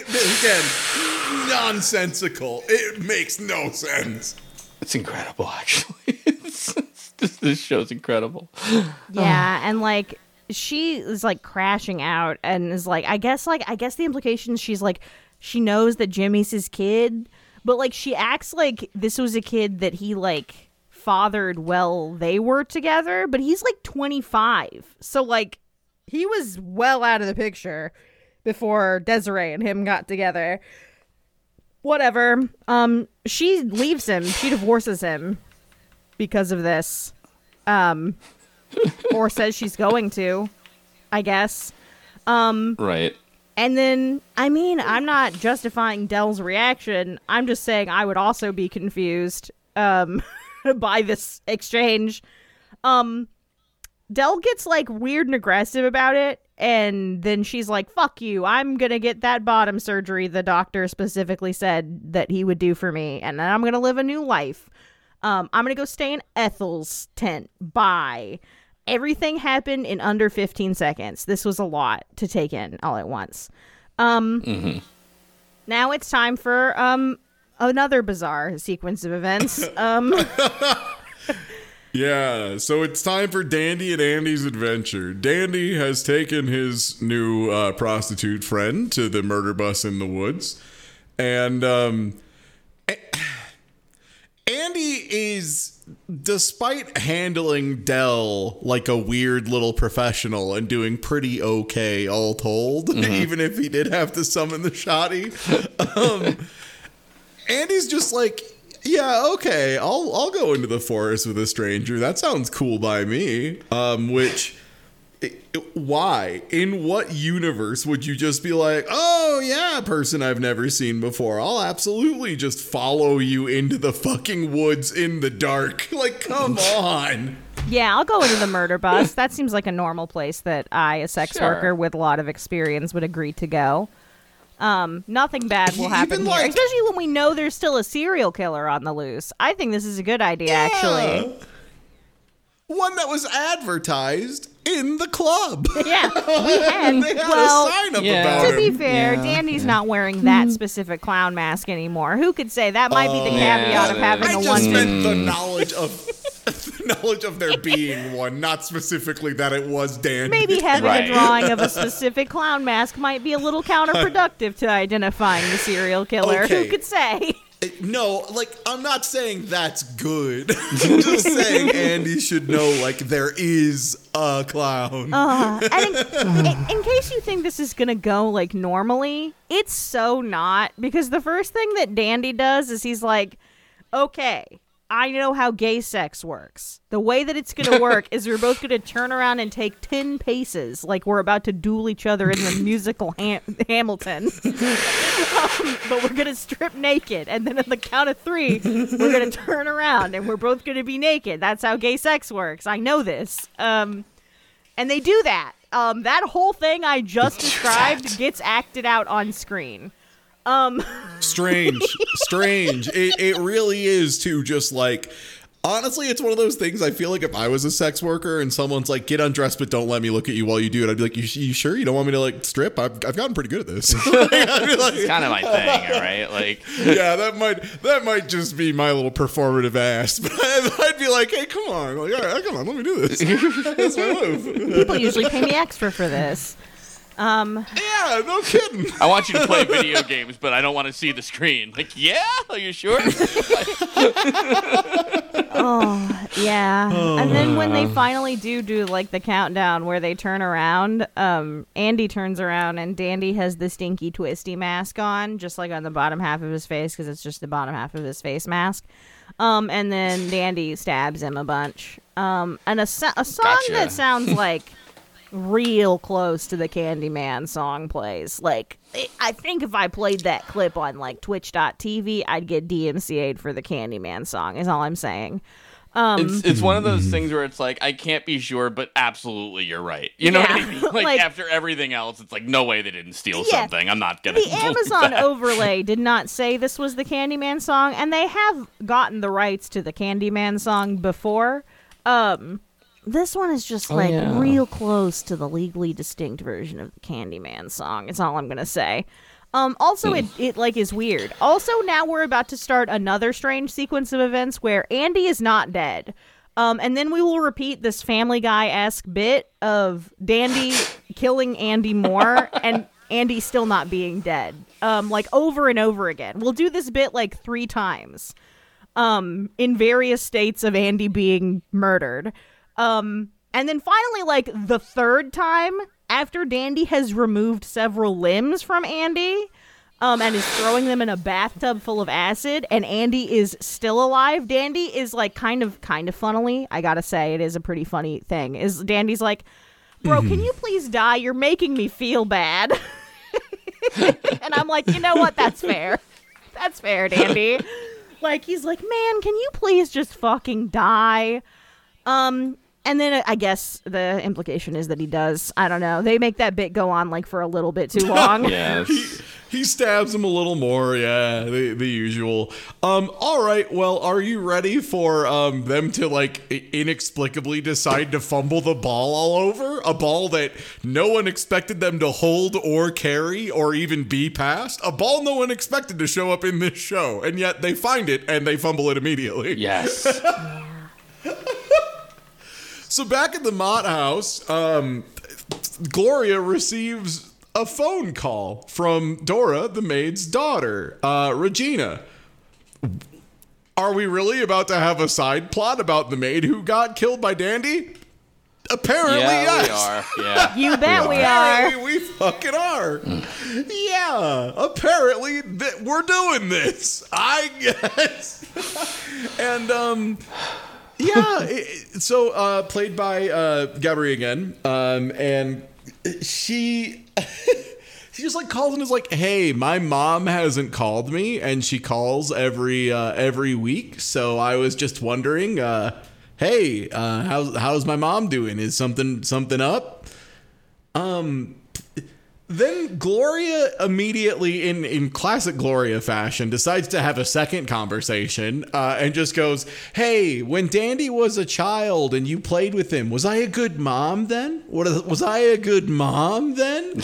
again, nonsensical. It makes no sense. It's incredible, actually. This show's incredible. yeah, and like she is like crashing out and is like, I guess the implication is she's like, she knows that Jimmy's his kid, but like she acts like this was a kid that he like fathered while they were together, but he's like 25, so like he was well out of the picture before Desiree and him got together. Whatever. She leaves him. She divorces him because of this. or says she's going to, I guess. Right. And then, I mean, I'm not justifying Dell's reaction. I'm just saying I would also be confused by this exchange. Dell gets, like, weird and aggressive about it, and then she's like, fuck you, I'm gonna get that bottom surgery the doctor specifically said that he would do for me, and then I'm gonna live a new life. I'm gonna go stay in Ethel's tent. Bye. Everything happened in under 15 seconds. This was a lot to take in all at once. Now it's time for another bizarre sequence of events. Yeah, so it's time for Dandy and Andy's adventure. Dandy has taken his new prostitute friend to the murder bus in the woods. And Andy is, despite handling Dell like a weird little professional and doing pretty okay all told, even if he did have to summon the shotty, Andy's just like, yeah, okay, I'll go into the forest with a stranger. That sounds cool by me. Why? In what universe would you just be like, oh yeah, person I've never seen before, I'll absolutely just follow you into the fucking woods in the dark? Like, come on. Yeah, I'll go into the murder bus. That seems like a normal place that I, a sex worker with a lot of experience, would agree to go. Nothing bad will happen here, especially when we know there's still a serial killer on the loose. I think this is a good idea, actually. One that was advertised in the club. Yeah, we had. They had a sign up about to be him. fair, Dandy's not wearing that specific clown mask anymore. Who could say that might be the caveat of having a one? I just meant the knowledge of there being one, not specifically that it was Dandy. Maybe having a drawing of a specific clown mask might be a little counterproductive to identifying the serial killer. Okay. Who could say? No, like, I'm not saying that's good. I'm just saying Andy should know, like, there is a clown. And in case you think this is going to go, like, normally, it's so not. Because the first thing that Dandy does is he's like, okay, I know how gay sex works. The way that it's going to work is we're both going to turn around and take 10 paces like we're about to duel each other in the musical Hamilton. But we're going to strip naked. And then at the count of 3, we're going to turn around and we're both going to be naked. That's how gay sex works. I know this. And they do that. That whole thing I just described gets acted out on screen. Strange. It really is too, just like, honestly, it's one of those things. I feel like if I was a sex worker and someone's like, get undressed, but don't let me look at you while you do it, I'd be like, you sure you don't want me to like strip? I've gotten pretty good at this. I'd be like, it's kind of my thing, all right? Like, yeah, that might just be my little performative ass, but I'd be like, hey, come on, like, all right, come on, let me do this. That's my move. People usually pay me extra for this. Yeah, no kidding. I want you to play video games, but I don't want to see the screen. Like, yeah? Are you sure? Oh, yeah. And then when they finally do like the countdown where they turn around, Andy turns around and Dandy has the stinky twisty mask on, just like on the bottom half of his face, because it's just the bottom half of his face mask. And then Dandy stabs him a bunch. And a song that sounds like real close to the Candyman song plays. Like, I think if I played that clip on like twitch.tv, I'd get DMCA'd for the Candyman song, is all I'm saying. It's one of those things where it's like, I can't be sure, but absolutely you're right. You know what I mean? Like after everything else, it's like, no way they didn't steal something. I'm not gonna. The Amazon overlay did not say this was the Candyman song, and they have gotten the rights to the Candyman song before. This one is just real close to the legally distinct version of the Candyman song. It's all I'm gonna say. Also, it like is weird. Also, now we're about to start another strange sequence of events where Andy is not dead. And then we will repeat this Family Guy-esque bit of Dandy killing Andy Moore and Andy still not being dead. Like over and over again. We'll do this bit like 3 times. In various states of Andy being murdered. And then finally, like the 3rd time, after Dandy has removed several limbs from Andy, and is throwing them in a bathtub full of acid, and Andy is still alive. Dandy is like kind of funnily, I gotta say, it is a pretty funny thing. Is Dandy's like, bro, can you please die? You're making me feel bad. And I'm like, you know what? That's fair. That's fair, Dandy. Like, he's like, man, can you please just fucking die? And then I guess the implication is that he does. I don't know. They make that bit go on like for a little bit too long. Yes. He stabs him a little more. Yeah, the usual. All right. Well, are you ready for them to like inexplicably decide to fumble the ball all over? A ball that no one expected them to hold or carry or even be passed. A ball no one expected to show up in this show, and yet they find it and they fumble it immediately. Yes. So back at the Mott house, Gloria receives a phone call from Dora, the maid's daughter, Regina. Are we really about to have a side plot about the maid who got killed by Dandy? Apparently, yes. We are. Yeah. You bet we are. Apparently, we fucking are. Yeah, apparently we're doing this, I guess. And, yeah, so played by Gabri again, and she just like calls and is like, "Hey, my mom hasn't called me, and she calls every week. So I was just wondering, hey, how's my mom doing? Is something up?" Then Gloria immediately, in classic Gloria fashion, decides to have a second conversation and just goes, "Hey, when Dandy was a child and you played with him, was I a good mom then? Was I a good mom then?"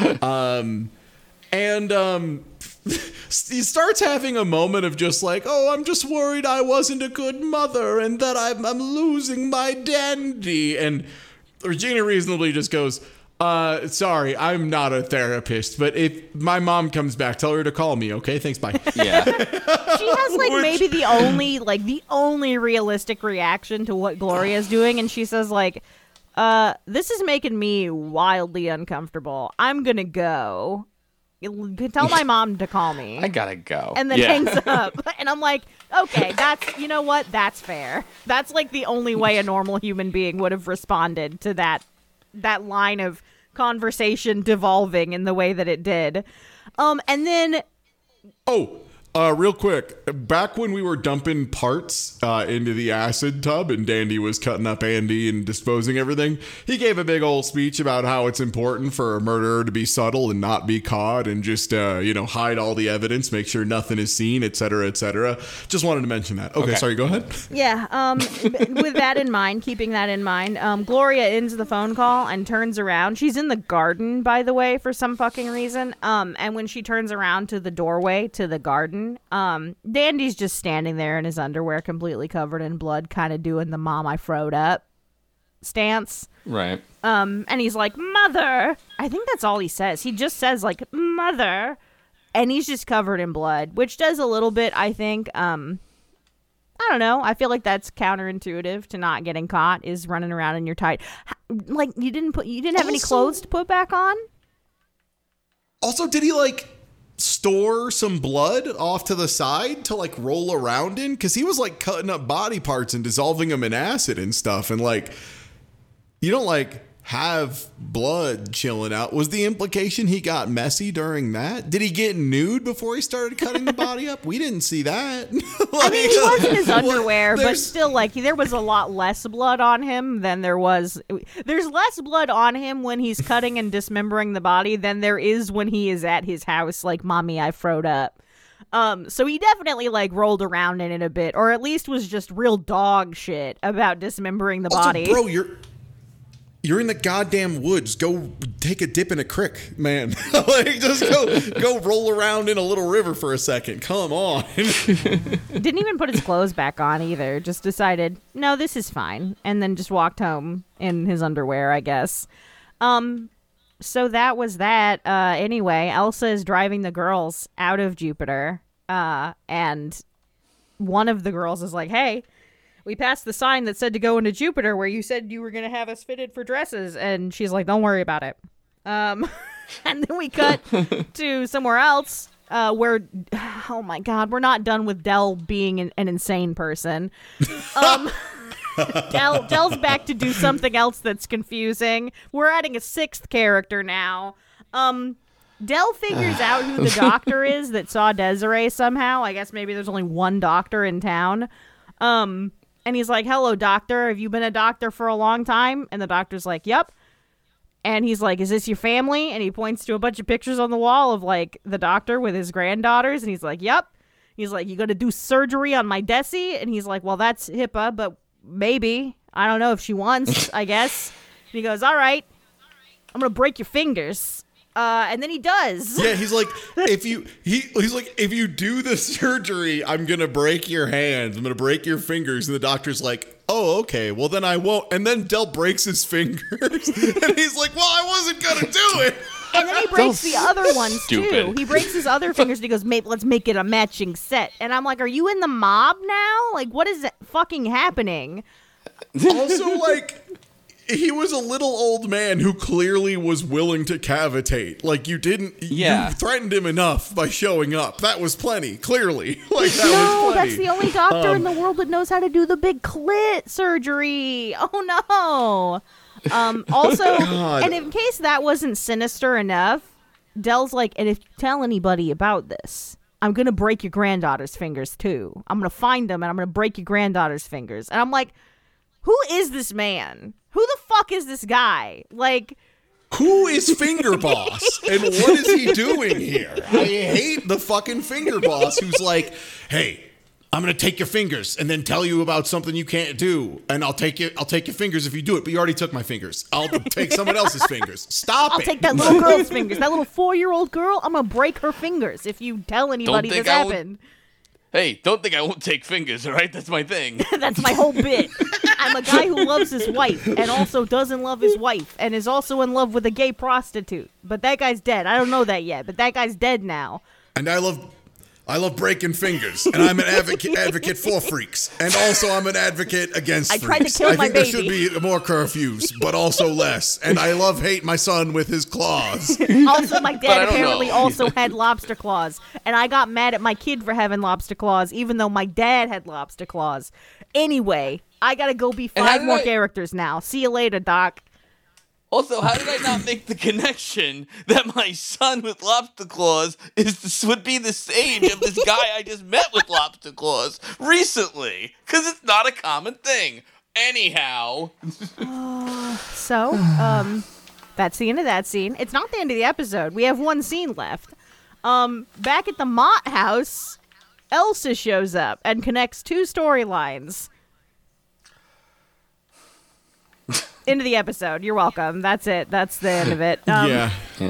He starts having a moment of just like, "Oh, I'm just worried I wasn't a good mother and that I'm losing my Dandy." And Regina reasonably just goes, sorry, I'm not a therapist, but if my mom comes back, tell her to call me, okay? Thanks, bye. Yeah. She has like maybe the only realistic reaction to what Gloria's doing, and she says like, this is making me wildly uncomfortable. I'm gonna go. Tell my mom to call me. I gotta go. And then hangs up. And I'm like, okay, you know what? That's fair. That's like the only way a normal human being would have responded to that line of conversation devolving in the way that it did. And then... real quick, back when we were dumping parts into the acid tub and Dandy was cutting up Andy and disposing everything, he gave a big old speech about how it's important for a murderer to be subtle and not be caught and just, hide all the evidence, make sure nothing is seen, et cetera, et cetera. Just wanted to mention that. Okay. Sorry, go ahead. Yeah, with that in mind, keeping that in mind, Gloria ends the phone call and turns around. She's in the garden, by the way, for some fucking reason. And when she turns around to the doorway to the garden, Dandy's just standing there in his underwear, completely covered in blood, kind of doing the "mom, I froed up" stance. Right. And he's like, "Mother." I think that's all he says. He just says like, "Mother," and he's just covered in blood, which does a little bit, I think. I don't know. I feel like that's counterintuitive to not getting caught, is running around in your tight. Like you didn't have any clothes to put back on. Also, did he like store some blood off to the side to like roll around in? Because he was like cutting up body parts and dissolving them in acid and stuff, and like you don't like have blood chilling out. Was the implication he got messy during that? Did he get nude before he started cutting the body up? We didn't see that. I mean, he was in his underwear, but still, like, there was a lot less blood on him than there was. There's less blood on him when he's cutting and dismembering the body than there is when he is at his house, like, "Mommy, I froed up." So he definitely, like, rolled around in it a bit, or at least was just real dog shit about dismembering the body. Bro, you're in the goddamn woods. Go take a dip in a creek, man. Like, just go roll around in a little river for a second. Come on. Didn't even put his clothes back on either. Just decided, no, this is fine. And then just walked home in his underwear, I guess. So that was that. Anyway, Elsa is driving the girls out of Jupiter. And one of the girls is like, "Hey, we passed the sign that said to go into Jupiter where you said you were going to have us fitted for dresses." And she's like, "Don't worry about it." And then we cut to somewhere else. where, oh my God, we're not done with Del being an insane person. Del's back to do something else that's confusing. We're adding a 6th character now. Del figures out who the doctor is that saw Desiree somehow. I guess maybe there's only one doctor in town. And he's like, hello, doctor. Have you been a doctor for a long time? And the doctor's like, yep. And he's like, is this your family? And he points to a bunch of pictures on the wall of, like, the doctor with his granddaughters. And he's like, yep. He's like, you going to do surgery on my Desi? And he's like, well, that's HIPAA, but maybe. I don't know if she wants, I guess. And he goes, all right, I'm going to break your fingers. And then he does. Yeah, he's like, if you do the surgery, I'm gonna break your hands. I'm gonna break your fingers. And the doctor's like, oh, okay, well then I won't. And then Del breaks his fingers, and he's like, well, I wasn't gonna do it. And then he breaks the other ones stupid. too. He breaks his other fingers and he goes, mate, let's make it a matching set. And I'm like, are you in the mob now? Like, what is fucking happening? Also, like, he was a little old man who clearly was willing to cavitate. Like, you threatened him enough by showing up. That was plenty, clearly. Like, that was plenty. That's the only doctor in the world that knows how to do the big clit surgery. Oh, no. Also, God. and in case that wasn't sinister enough, Del's like, and if you tell anybody about this, I'm going to break your granddaughter's fingers, too. I'm going to find them, and I'm going to break your granddaughter's fingers. And I'm like, who is this man? Who the fuck is this guy? Like, who is Finger Boss? And what is he doing here? I hate the fucking Finger Boss who's like, hey, I'm going to take your fingers and then tell you about something you can't do. And I'll take your fingers if you do it, but you already took my fingers. I'll take someone else's fingers. Stop I'll it. take that little girl's fingers. That little 4-year-old girl, I'm going to break her fingers if you tell anybody this happened. Hey, don't think I won't take fingers, all right? That's my thing. That's my whole bit. I'm a guy who loves his wife and also doesn't love his wife and is also in love with a gay prostitute. But that guy's dead. I don't know that yet, but that guy's dead now. And I love breaking fingers, and I'm an advocate for freaks, and also I'm an advocate against freaks. I tried to kill my baby. I think there should be more curfews, but also less. And I hate my son with his claws. Also, my dad apparently also had lobster claws, and I got mad at my kid for having lobster claws, even though my dad had lobster claws. Anyway, I gotta go be 5 more characters now. See you later, Doc. Also, how did I not make the connection that my son with lobster claws would be the age of this guy I just met with lobster claws recently? Because it's not a common thing. Anyhow. So, that's the end of that scene. It's not the end of the episode. We have one scene left. Back at the Mott house, Elsa shows up and connects 2 storylines. End of the episode. You're welcome. That's it. That's the end of it. Yeah.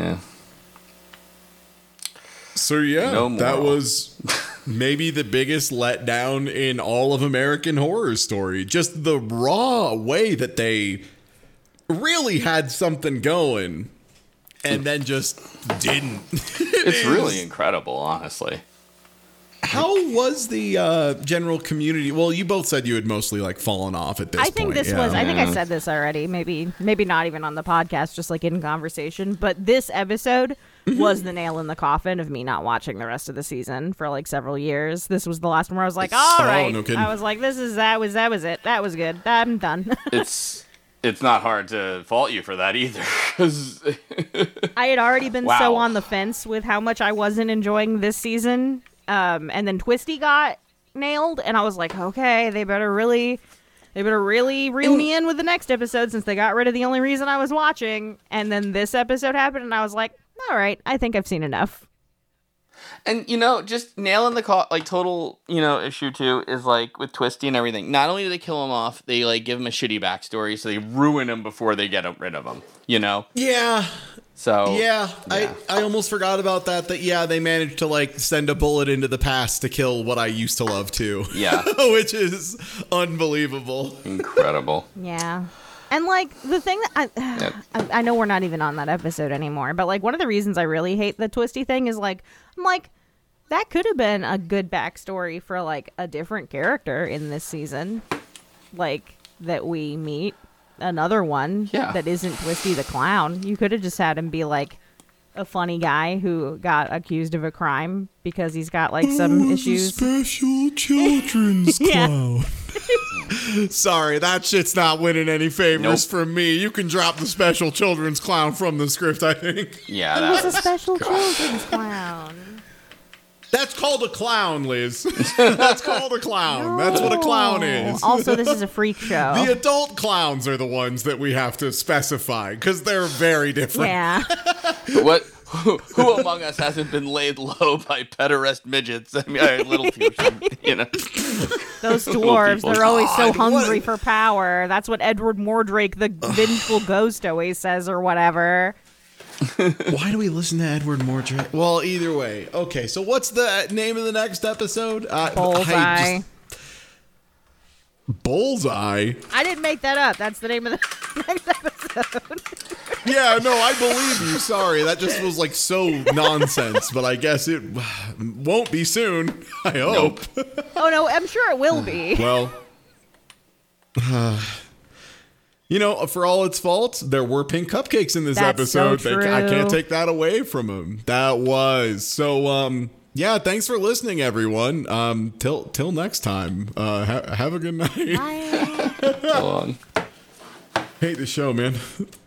So that was maybe the biggest letdown in all of American Horror Story. Just the raw way that they really had something going and then just didn't. It's really incredible, honestly. How was the general community? Well, you both said you had mostly like fallen off at this point. I think this was. I think I said this already. Maybe not even on the podcast, just like in conversation. But this episode was the nail in the coffin of me not watching the rest of the season for like several years. This was the last one where I was like, all right. No kidding. I was like, that was it. That was good. I'm done. It's not hard to fault you for that either. I had already been so on the fence with how much I wasn't enjoying this season. And then Twisty got nailed, and I was like, okay, they better really reel me in with the next episode since they got rid of the only reason I was watching. And then this episode happened, and I was like, all right, I think I've seen enough. And, just nailing the total, issue too is like with Twisty and everything. Not only do they kill him off, they like give him a shitty backstory, so they ruin him before they get rid of him, Yeah. So yeah. I almost forgot about that they managed to like send a bullet into the past to kill what I used to love too. Yeah. Which is unbelievable. Incredible. Yeah. And like the thing that I know we're not even on that episode anymore, but like one of the reasons I really hate the Twisty thing is like I'm like that could have been a good backstory for like a different character in this season, like that we meet. Another one that isn't Twisty the Clown. You could have just had him be like a funny guy who got accused of a crime because he's got like some issues. Special children's Yeah. clown. Sorry, that shit's not winning any favors from me. You can drop the special children's clown from the script, I think. Yeah, He that was a special children's clown. That's called a clown, Liz. That's called a clown. That's what a clown is. Also, this is a freak show. The adult clowns are the ones that we have to specify because they're very different. Yeah. what? Who among us hasn't been laid low by pederast midgets? I mean, little people, you know. Those dwarves, people. they're always so God, hungry what- for power. That's what Edward Mordrake, the vengeful ghost, always says or whatever. Why do we listen to Edward Mordrake? Well, either way. Okay, so what's the name of the next episode? Bullseye. Bullseye? I didn't make that up. That's the name of the next episode. Yeah, no, I believe you. Sorry, that just was like so nonsense, but I guess it won't be soon. I hope. Oh, no, I'm sure it will be. Well, you know, for all its faults, there were pink cupcakes in this That's so episode. I true. can't take that away from him. That was so. Yeah, thanks for listening, everyone. Till next time. Have a good night. Bye. Hold on. Hate the show, man.